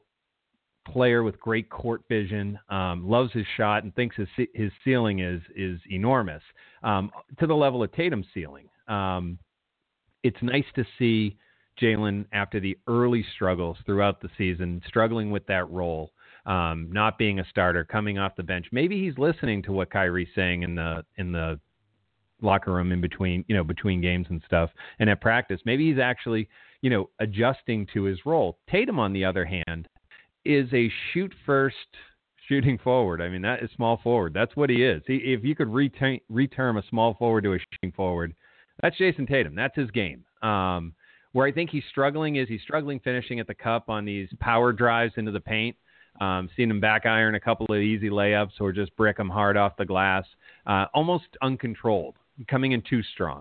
player with great court vision, um, loves his shot and thinks his his ceiling is is enormous, um, to the level of Tatum's ceiling. Um, it's nice to see Jaylen, after the early struggles throughout the season, struggling with that role, um, not being a starter, coming off the bench. Maybe he's listening to what Kyrie's saying in the in the locker room in between, you know, between games and stuff, and at practice. Maybe he's actually, you know, adjusting to his role. Tatum, on the other hand, is a shoot first, shooting forward. I mean, that is small forward. That's what he is. He, if you could retain, reterm a small forward to a shooting forward, that's Jason Tatum. That's his game. Um, Where I think he's struggling is he's struggling finishing at the cup on these power drives into the paint. Um, seen him back iron a couple of easy layups or just brick them hard off the glass. Uh, almost uncontrolled, coming in too strong.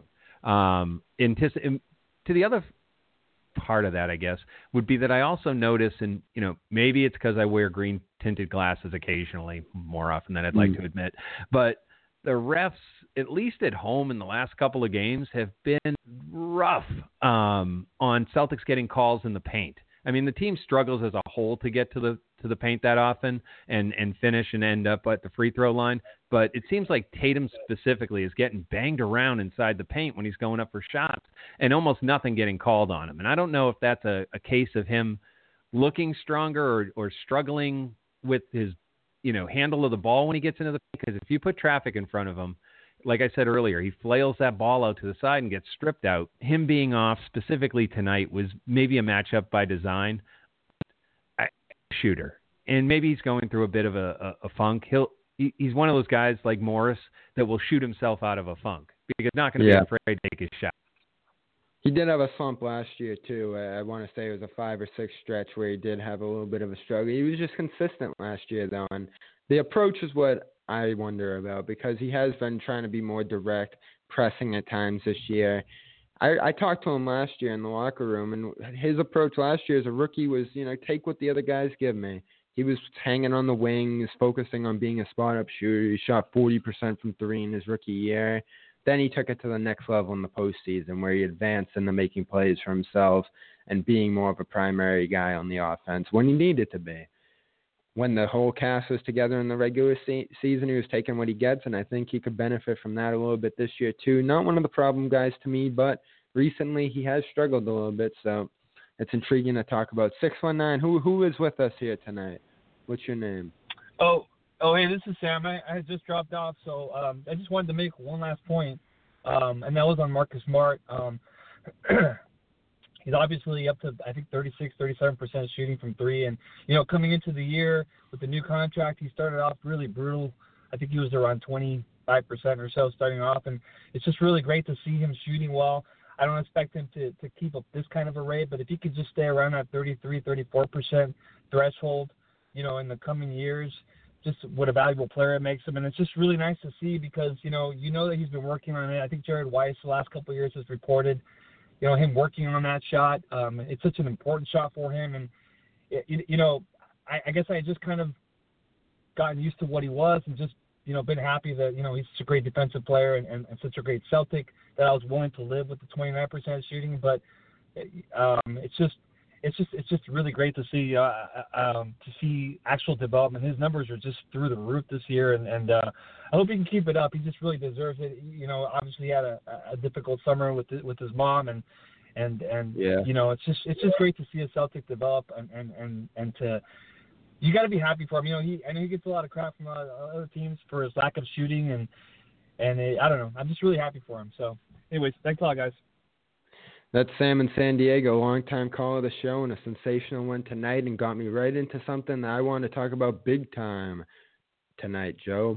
Um, antici- to the other part of that, I guess, would be that I also notice, and you know, maybe it's because I wear green tinted glasses occasionally, more often than I'd like mm. to admit, but the refs, at least at home in the last couple of games, have been rough um, on Celtics getting calls in the paint. I mean, the team struggles as a whole to get to the to the paint that often and, and finish and end up at the free throw line. But it seems like Tatum specifically is getting banged around inside the paint when he's going up for shots and almost nothing getting called on him. And I don't know if that's a, a case of him looking stronger or, or struggling with his, you know, handle of the ball when he gets into the paint. Because if you put traffic in front of him, like I said earlier, he flails that ball out to the side and gets stripped out. Him being off specifically tonight was maybe a matchup by design. I, shooter. And maybe he's going through a bit of a, a, a funk. He'll he, He's one of those guys like Morris that will shoot himself out of a funk because he's not going to yeah. be afraid to take his shot. He did have a slump last year, too. I want to say it was a five or six stretch where he did have a little bit of a struggle. He was just consistent last year, though, and the approach is what I wonder about because he has been trying to be more direct, pressing at times this year. I, I talked to him last year in the locker room, and his approach last year as a rookie was, you know, take what the other guys give me. He was hanging on the wings, focusing on being a spot-up shooter. He shot forty percent from three in his rookie year. Then he took it to the next level in the postseason where he advanced into making plays for himself and being more of a primary guy on the offense when he needed to be. When the whole cast was together in the regular se- season, he was taking what he gets, and I think he could benefit from that a little bit this year too. Not one of the problem guys to me, but recently he has struggled a little bit, so it's intriguing to talk about. six one nine, who who is with us here tonight? What's your name? Oh, oh, hey, this is Sam. I, I just dropped off, so um, I just wanted to make one last point, um, and that was on Marcus Smart. Um, He's obviously up to, I think, thirty-six, thirty-seven percent shooting from three. And, you know, coming into the year with the new contract, he started off really brutal. I think he was around twenty-five percent or so starting off. And it's just really great to see him shooting well. I don't expect him to, to keep up this kind of a rate, but if he could just stay around that thirty-three, thirty-four percent threshold, you know, in the coming years, just what a valuable player it makes him. And it's just really nice to see because, you know, you know that he's been working on it. I think Jared Weiss the last couple of years has reported, you know, him working on that shot. Um, it's such an important shot for him. And, it, you, you know, I, I guess I just kind of gotten used to what he was and just, you know, been happy that, you know, he's such a great defensive player and, and, and such a great Celtic that I was willing to live with the twenty-nine percent shooting. But um, it's just, it's just, it's just really great to see, uh, um, to see actual development. His numbers are just through the roof this year. And, and uh, I hope he can keep it up. He just really deserves it. You know, obviously he had a, a difficult summer with, the, with his mom and, and, and, yeah. you know, it's just, it's just great to see a Celtic develop and, and, and, and to, you got to be happy for him. You know, he, I know he gets a lot of crap from other teams for his lack of shooting and, and it, I don't know. I'm just really happy for him. So anyways, thanks a lot, guys. That's Sam in San Diego, longtime caller of the show, and a sensational one tonight, and got me right into something that I want to talk about big time tonight, Joe.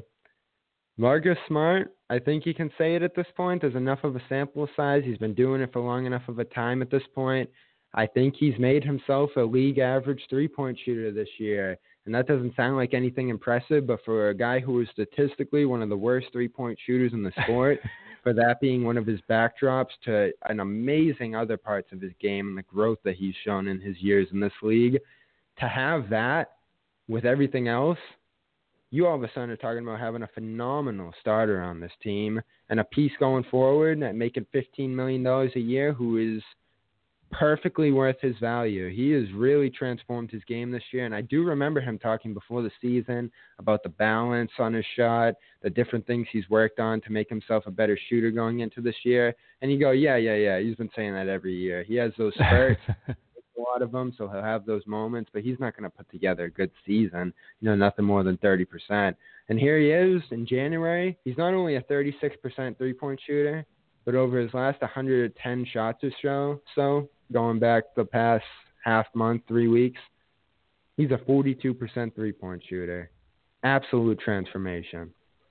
Marcus Smart, I think you can say it at this point. There's enough of a sample size. He's been doing it for long enough of a time at this point. I think he's made himself a league average three-point shooter this year, and that doesn't sound like anything impressive, but for a guy who is statistically one of the worst three-point shooters in the sport, for that being one of his backdrops to an amazing other parts of his game and the growth that he's shown in his years in this league, to have that with everything else, you all of a sudden are talking about having a phenomenal starter on this team and a piece going forward at making fifteen million dollars a year who is perfectly worth his value. He has really transformed his game this year, and I do remember him talking before the season about the balance on his shot, the different things he's worked on to make himself a better shooter going into this year. And you go, yeah, yeah, yeah, he's been saying that every year. He has those spurts, a lot of them, so he'll have those moments, but he's not going to put together a good season, you know, nothing more than thirty percent. And here he is in January. He's not only a thirty-six percent three-point shooter, but over his last one hundred ten shots or so, so going back the past half month, three weeks, he's a forty-two percent three-point shooter. Absolute transformation.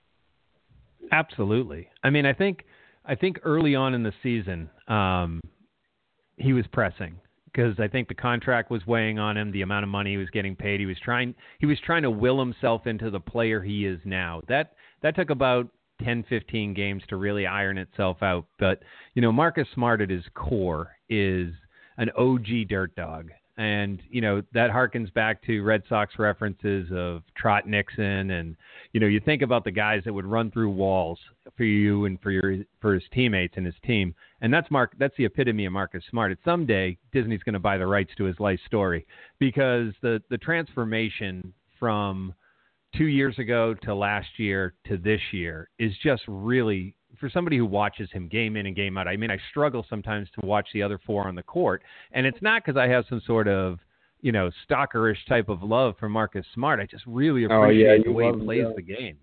Absolutely. I mean, I think I think early on in the season, um, he was pressing because I think the contract was weighing on him, the amount of money he was getting paid. He was trying he was trying to will himself into the player he is now. That that took about ten, fifteen games to really iron itself out. But, you know, Marcus Smart at his core is an O G dirt dog. And, you know, that harkens back to Red Sox references of Trot Nixon. And, you know, you think about the guys that would run through walls for you and for your for his teammates and his team. And that's Mark. That's the epitome of Marcus Smart. At someday, Disney's going to buy the rights to his life story because the, the transformation from two years ago to last year to this year is just really, for somebody who watches him game in and game out. I mean, I struggle sometimes to watch the other four on the court, and it's not because I have some sort of, you know, stalkerish type of love for Marcus Smart. I just really appreciate oh, yeah, the way he him, plays yeah. the game.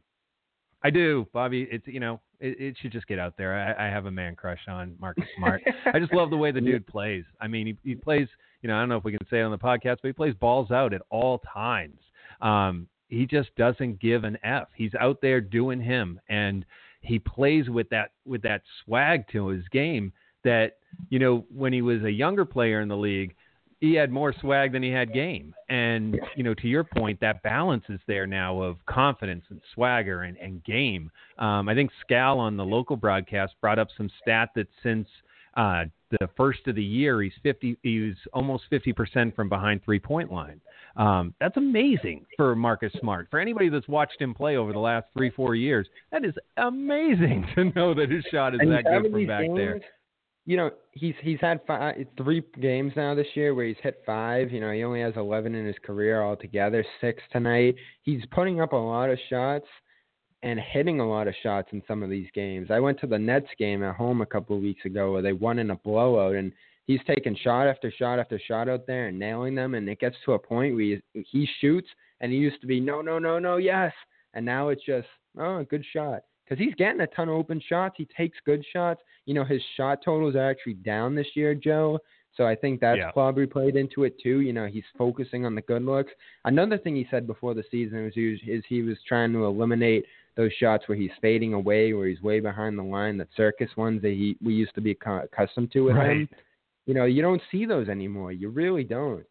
I do, Bobby. It's, you know, it, it should just get out there. I, I have a man crush on Marcus Smart. I just love the way the dude plays. I mean, he, he plays, you know, I don't know if we can say it on the podcast, but he plays balls out at all times. Um, he just doesn't give an F. He's out there doing him, and he plays with that with that swag to his game that, you know, when he was a younger player in the league, he had more swag than he had game. And, you know, to your point, that balance is there now of confidence and swagger and, and game. Um, I think Scal on the local broadcast brought up some stat that since uh, the first of the year, he's fifty, he's almost fifty percent from behind three-point line. Um, that's amazing for Marcus Smart. For anybody that's watched him play over the last three, four years, that is amazing to know that his shot is and that good from back games, there. You know, he's he's had five, three games now this year where he's hit five. You know, he only has eleven in his career altogether, six tonight. He's putting up a lot of shots and hitting a lot of shots in some of these games. I went to the Nets game at home a couple of weeks ago where they won in a blowout, and he's taking shot after shot after shot out there and nailing them, and it gets to a point where he, he shoots, and he used to be, no, no, no, no, yes. And now it's just, oh, good shot. because he's getting a ton of open shots. He takes good shots. You know, his shot totals are actually down this year, Joe. So I think that's yeah. probably played into it too. You know, he's focusing on the good looks. Another thing he said before the season was he was, is he was trying to eliminate those shots where he's fading away, where he's way behind the line, the circus ones that he we used to be accustomed to with right. him. You know, you don't see those anymore. You really don't.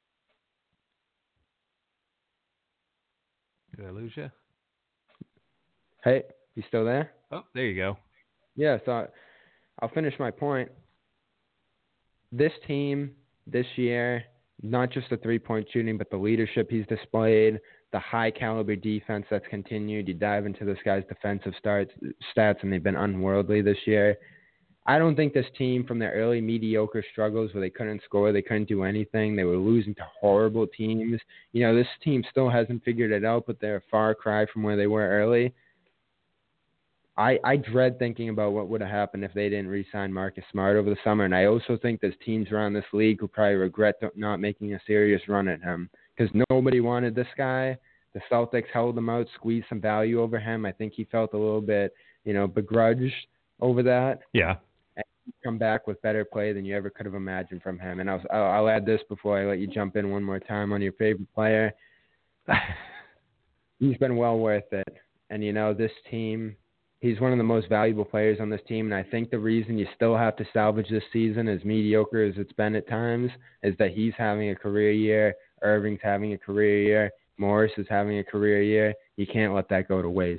Did I lose you? Hey, you still there? Oh, there you go. Yeah, so I'll finish my point. This team this year, not just the three-point shooting, but the leadership he's displayed, the high-caliber defense that's continued. You dive into this guy's defensive starts, stats, and they've been unworldly this year. I don't think this team, from their early mediocre struggles where they couldn't score, they couldn't do anything, they were losing to horrible teams. You know, this team still hasn't figured it out, but they're a far cry from where they were early. I, I dread thinking about what would have happened if they didn't re-sign Marcus Smart over the summer, and I also think there's teams around this league who probably regret not making a serious run at him because nobody wanted this guy. The Celtics held him out, squeezed some value over him. I think he felt a little bit, you know, begrudged over that. Yeah. And come back with better play than you ever could have imagined from him. And I'll, I'll, I'll add this before I let you jump in one more time on your favorite player. He's been well worth it. And, you know, this team, he's one of the most valuable players on this team, and I think the reason you still have to salvage this season, as mediocre as it's been at times, is that he's having a career year, Irving's having a career year, Morris is having a career year. You can't let that go to waste.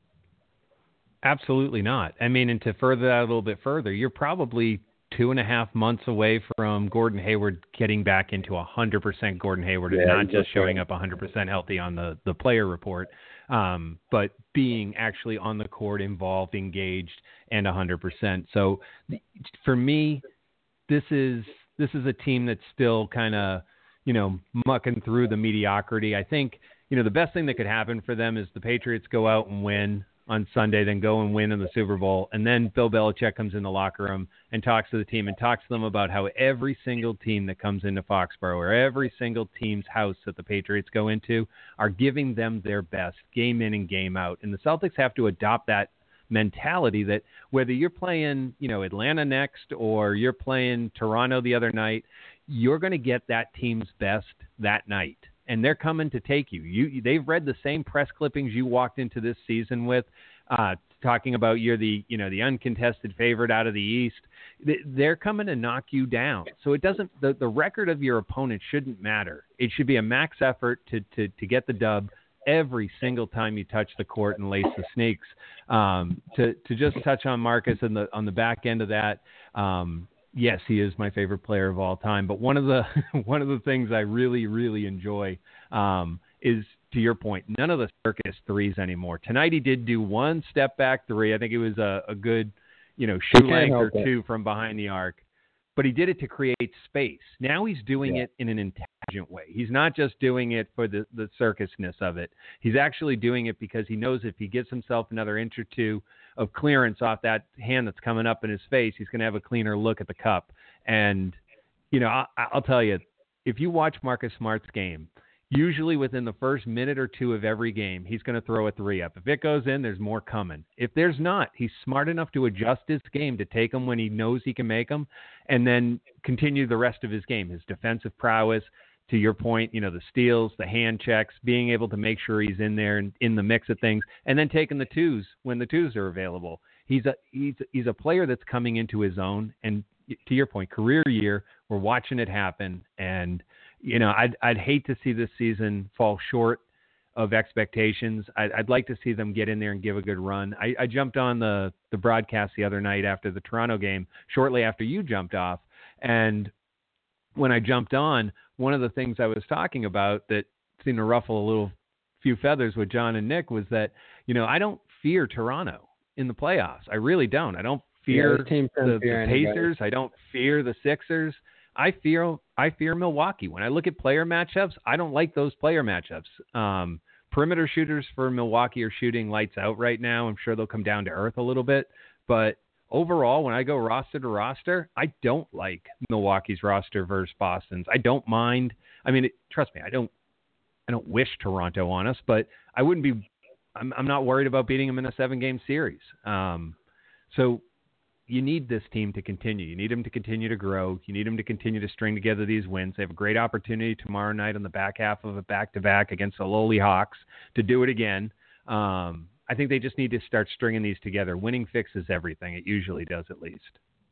Absolutely not. I mean, and to further that a little bit further, you're probably two and a half months away from Gordon Hayward getting back into one hundred percent Gordon Hayward, yeah, and not just showing up one hundred percent healthy on the, the player report, um, but being actually on the court, involved, engaged, and one hundred percent. So for me, this is this is a team that's still kind of, you know, mucking through the mediocrity. I think, you know, the best thing that could happen for them is the Patriots go out and win on Sunday, then go and win in the Super Bowl. And then Bill Belichick comes in the locker room and talks to the team and talks to them about how every single team that comes into Foxborough, or every single team's house that the Patriots go into, are giving them their best game in and game out. And the Celtics have to adopt that mentality that whether you're playing, you know, Atlanta next or you're playing Toronto the other night, you're going to get that team's best that night. And they're coming to take you. You, they've read the same press clippings you walked into this season with, uh, talking about you're the, you know, the uncontested favorite out of the East. They're coming to knock you down. So it doesn't. The, the record of your opponent shouldn't matter. It should be a max effort to to to get the dub every single time you touch the court and lace the sneaks. Um, to to just touch on Marcus and the on the back end of that. Um, Yes, he is my favorite player of all time. But one of the one of the things I really, really enjoy um, is, to your point, none of the circus threes anymore. Tonight he did do one step back three. I think it was a, a good, you know, shoe length or two it. from behind the arc. But he did it to create space. Now he's doing yeah. it in an intelligent way. He's not just doing it for the, the circusness of it. He's actually doing it because he knows if he gives himself another inch or two of clearance off that hand that's coming up in his face, he's going to have a cleaner look at the cup. And, you know, I, I'll tell you, if you watch Marcus Smart's game, usually within the first minute or two of every game, he's going to throw a three up. If it goes in, there's more coming. If there's not, he's smart enough to adjust his game to take them when he knows he can make them, and then continue the rest of his game. His defensive prowess, to your point, you know, the steals, the hand checks, being able to make sure he's in there and in the mix of things, and then taking the twos when the twos are available. He's a he's he's a player that's coming into his own, and to your point, career year, we're watching it happen. And you know, I'd I'd hate to see this season fall short of expectations. I'd, I'd like to see them get in there and give a good run. I, I jumped on the the broadcast the other night after the Toronto game, shortly after you jumped off, and when I jumped on, one of the things I was talking about that seemed to ruffle a little few feathers with John and Nick was that, you know, I don't fear Toronto in the playoffs. I really don't. I don't fear yeah, team the, fear the Pacers. I don't fear the Sixers. I fear I fear Milwaukee. When I look at player matchups, I don't like those player matchups. Um, perimeter shooters for Milwaukee are shooting lights out right now. I'm sure they'll come down to earth a little bit, but overall, when I go roster to roster, I don't like Milwaukee's roster versus Boston's. I don't mind. I mean, it, trust me, I don't. I don't wish Toronto on us, but I wouldn't be I'm, I'm not worried about beating them in a seven-game series. Um, so you need this team to continue. You need them to continue to grow. You need them to continue to string together these wins. They have a great opportunity tomorrow night on the back half of a back-to-back against the lowly Hawks to do it again. Um, I think they just need to start stringing these together. Winning fixes everything. It usually does, at least.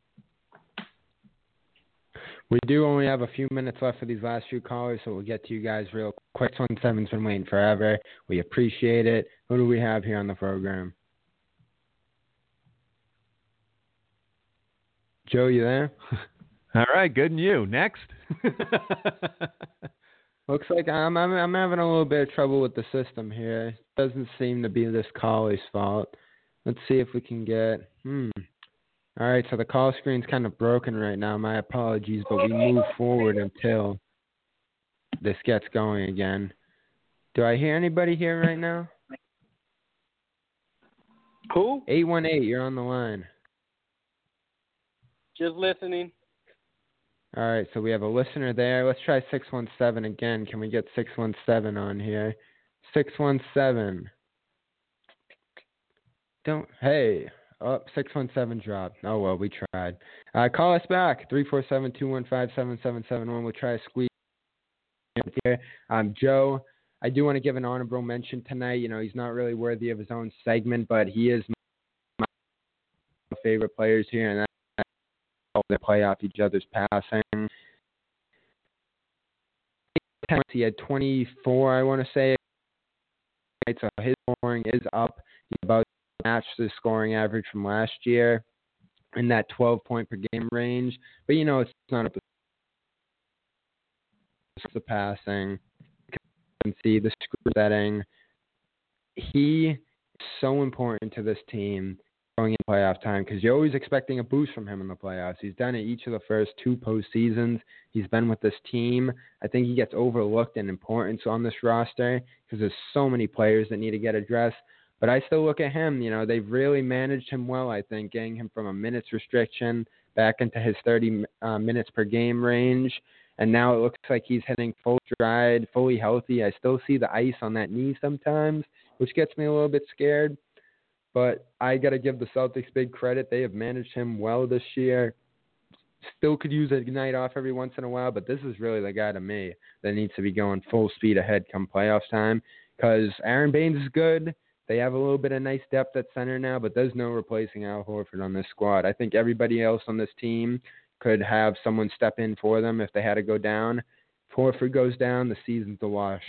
We do only have a few minutes left for these last few callers, so we'll get to you guys real quick. One seven's been waiting forever. We appreciate it. Who do we have here on the program? Joe, you there? All right, good and you. Next. Looks like I'm, I'm I'm having a little bit of trouble with the system here. It doesn't seem to be this caller's fault. Let's see if we can get. Hmm. All right, so the call screen's kind of broken right now. My apologies, but we move forward until this gets going again. Do I hear anybody here right now? Who? eight one eight, you're on the line. Just listening. All right, so we have a listener there. Let's try six one seven again. Can we get six one seven on here? six one seven. Don't. Hey. Oh, six one seven dropped. Oh, well, we tried. Uh, call us back, three four seven, two one five, seven seven seven one. We'll try to squeeze here. Um, Joe, I do want to give an honorable mention tonight. You know, he's not really worthy of his own segment, but he is my favorite players here, and that's how they play off each other's passing. He had twenty-four, I want to say. So his scoring is up. He's about match the scoring average from last year in that twelve point per game range. But, you know, it's not a the passing. You can see the screw setting. He is so important to this team going in playoff time because you're always expecting a boost from him in the playoffs. He's done it each of the first two postseasons. He's been with this team. I think he gets overlooked in importance on this roster because there's so many players that need to get addressed. But I still look at him, you know, they've really managed him well, I think, getting him from a minutes restriction back into his thirty uh, minutes per game range. And now it looks like he's hitting full stride, fully healthy. I still see the ice on that knee sometimes, which gets me a little bit scared. But I got to give the Celtics big credit. They have managed him well this year. Still could use a night off every once in a while, but this is really the guy to me that needs to be going full speed ahead come playoffs time because Aaron Baines is good. They have a little bit of nice depth at center now, but there's no replacing Al Horford on this squad. I think everybody else on this team could have someone step in for them if they had to go down. If Horford goes down, the season's a wash.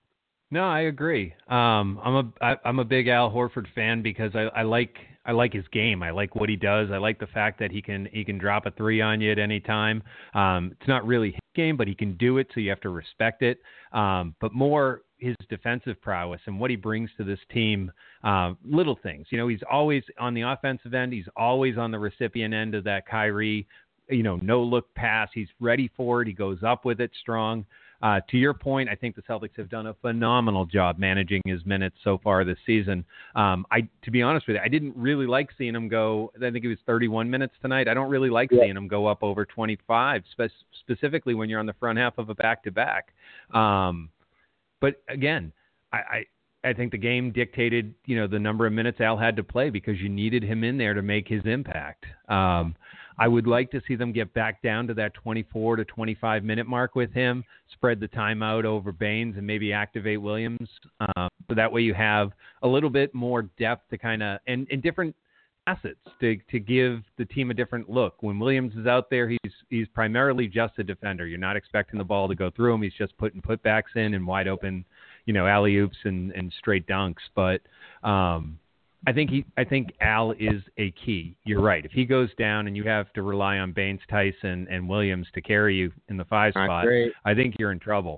No, I agree. Um, I'm a I, I'm a big Al Horford fan because I, I like I like his game. I like what he does. I like the fact that he can he can drop a three on you at any time. Um, it's not really his game, but he can do it, so you have to respect it. Um, but more his defensive prowess and what he brings to this team, uh, little things. You know, he's always on the offensive end. He's always on the recipient end of that Kyrie, you know, no-look pass. He's ready for it. He goes up with it strong. Uh, to your point, I think the Celtics have done a phenomenal job managing his minutes so far this season. Um, I, to be honest with you, I didn't really like seeing him go. I think it was thirty-one minutes tonight. I don't really like yeah. seeing him go up over twenty-five, spe- specifically when you're on the front half of a back-to-back. Um, but again, I, I, I think the game dictated, you know, the number of minutes Al had to play because you needed him in there to make his impact. Um, I would like to see them get back down to that twenty-four to twenty-five minute mark with him, spread the time out over Baines and maybe activate Williams. Um, so that way you have a little bit more depth to kind of, and, and different facets to, to give the team a different look. When Williams is out there, he's, he's primarily just a defender. You're not expecting the ball to go through him. He's just putting putbacks in and wide open, you know, alley-oops and, and straight dunks. But, um, I think he. I think Al is a key. You're right. If he goes down and you have to rely on Baines, Tyson, and Williams to carry you in the five not spot, great. I think you're in trouble.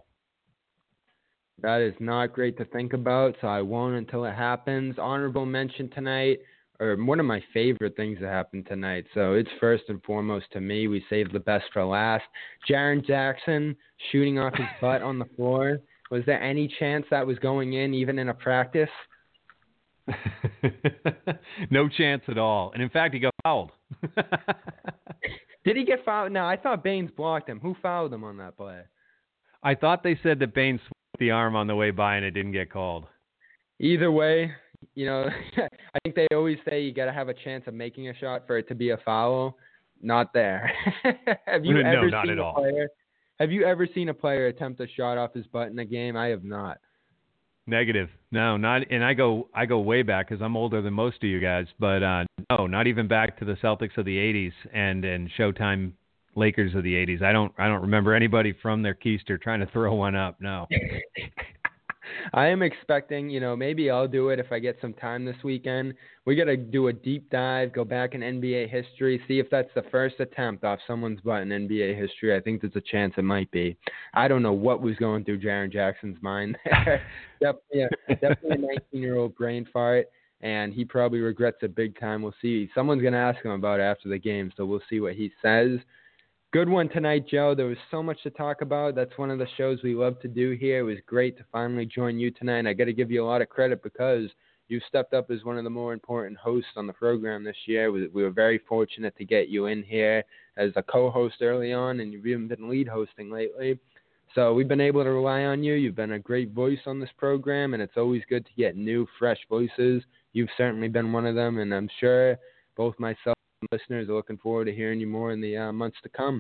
That is not great to think about, so I won't until it happens. Honorable mention tonight, or one of my favorite things that happened tonight. So it's first and foremost to me. We saved the best for last. Jaren Jackson shooting off his butt on the floor. Was there any chance that was going in, even in a practice? No chance at all. And in fact, he got fouled. Did he get fouled? No, I thought Baines blocked him. Who fouled him on that play? I thought they said that Baines swept the arm on the way by and it didn't get called. Either way, you know, I think they always say you got to have a chance of making a shot for it to be a foul. Not there. Have you no, ever not seen at a all. player? Have you ever seen a player attempt a shot off his butt in a game? I have not. Negative. No, not. And I go I go way back because I'm older than most of you guys. But uh, no, not even back to the Celtics of the eighties and and Showtime Lakers of the eighties. I don't I don't remember anybody from their keister trying to throw one up. No. I am expecting, you know, maybe I'll do it if I get some time this weekend. We got to do a deep dive, go back in N B A history, see if that's the first attempt off someone's butt in N B A history. I think there's a chance it might be. I don't know what was going through Jaren Jackson's mind there. definitely, a, definitely a nineteen-year-old brain fart, and he probably regrets it big time. We'll see. Someone's going to ask him about it after the game, so we'll see what he says. Good one tonight, Joe. There was so much to talk about. That's one of the shows we love to do here. It was great to finally join you tonight. And I got to give you a lot of credit because you stepped up as one of the more important hosts on the program this year. We, we were very fortunate to get you in here as a co-host early on, and you've even been lead hosting lately. So we've been able to rely on you. You've been a great voice on this program, and it's always good to get new, fresh voices. You've certainly been one of them, and I'm sure both myself listeners are looking forward to hearing you more in the uh, months to come.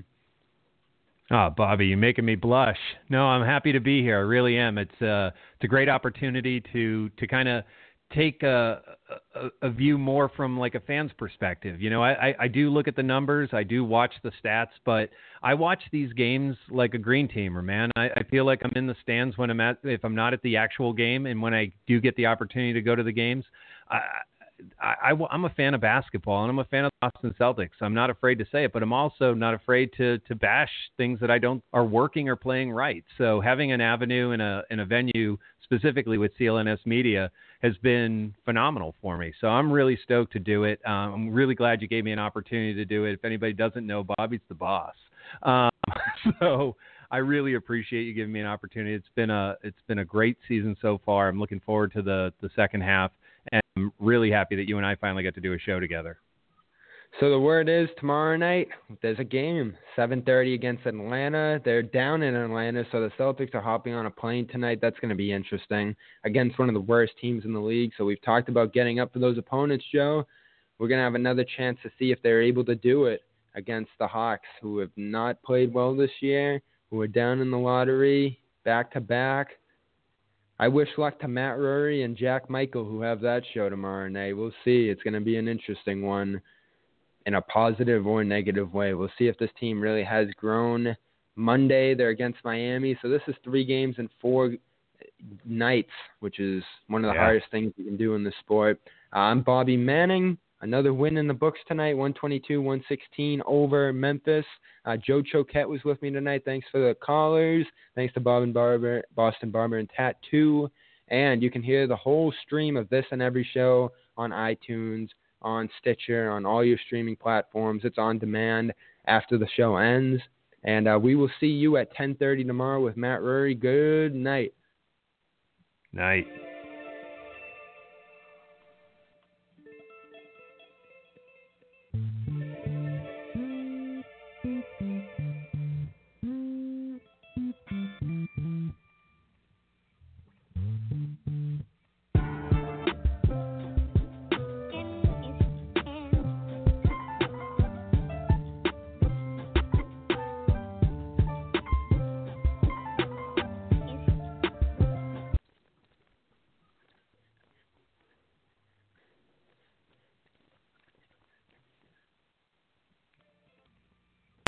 Oh, Bobby, you're making me blush. No, I'm happy to be here. I really am. It's uh, it's a great opportunity to to kind of take a, a a view more from like a fan's perspective. You know, I, I, I do look at the numbers. I do watch the stats, but I watch these games like a green teamer, man. I, I feel like I'm in the stands when I'm at, if I'm not at the actual game, and when I do get the opportunity to go to the games, I, I, I, I'm a fan of basketball, and I'm a fan of the Boston Celtics. I'm not afraid to say it, but I'm also not afraid to to bash things that I don't are working or playing right. So having an avenue in a in a venue, specifically with C L N S Media, has been phenomenal for me. So I'm really stoked to do it. Um, I'm really glad you gave me an opportunity to do it. If anybody doesn't know, Bobby's the boss. Um, so I really appreciate you giving me an opportunity. It's been a it's been a great season so far. I'm looking forward to the the second half. And I'm really happy that you and I finally got to do a show together. So the word is tomorrow night, there's a game, seven thirty against Atlanta. They're down in Atlanta, so the Celtics are hopping on a plane tonight. That's going to be interesting against one of the worst teams in the league. So we've talked about getting up for those opponents, Joe. We're going to have another chance to see if they're able to do it against the Hawks, who have not played well this year, who are down in the lottery back-to-back. I wish luck to Matt Rory and Jack Michael, who have that show tomorrow night. We'll see. It's going to be an interesting one in a positive or negative way. We'll see if this team really has grown. Monday, they're against Miami. So this is three games in four nights, which is one of the yeah. hardest things you can do in this sport. Uh, I'm Bobby Manning. Another win in the books tonight, one twenty-two one sixteen over Memphis. Uh, Joe Choquette was with me tonight. Thanks for the callers. Thanks to Bob and Barber, Boston Barber and Tattoo. And you can hear the whole stream of this and every show on iTunes, on Stitcher, on all your streaming platforms. It's on demand after the show ends. And uh, we will see you at ten thirty tomorrow with Matt Rory. Good night. Night.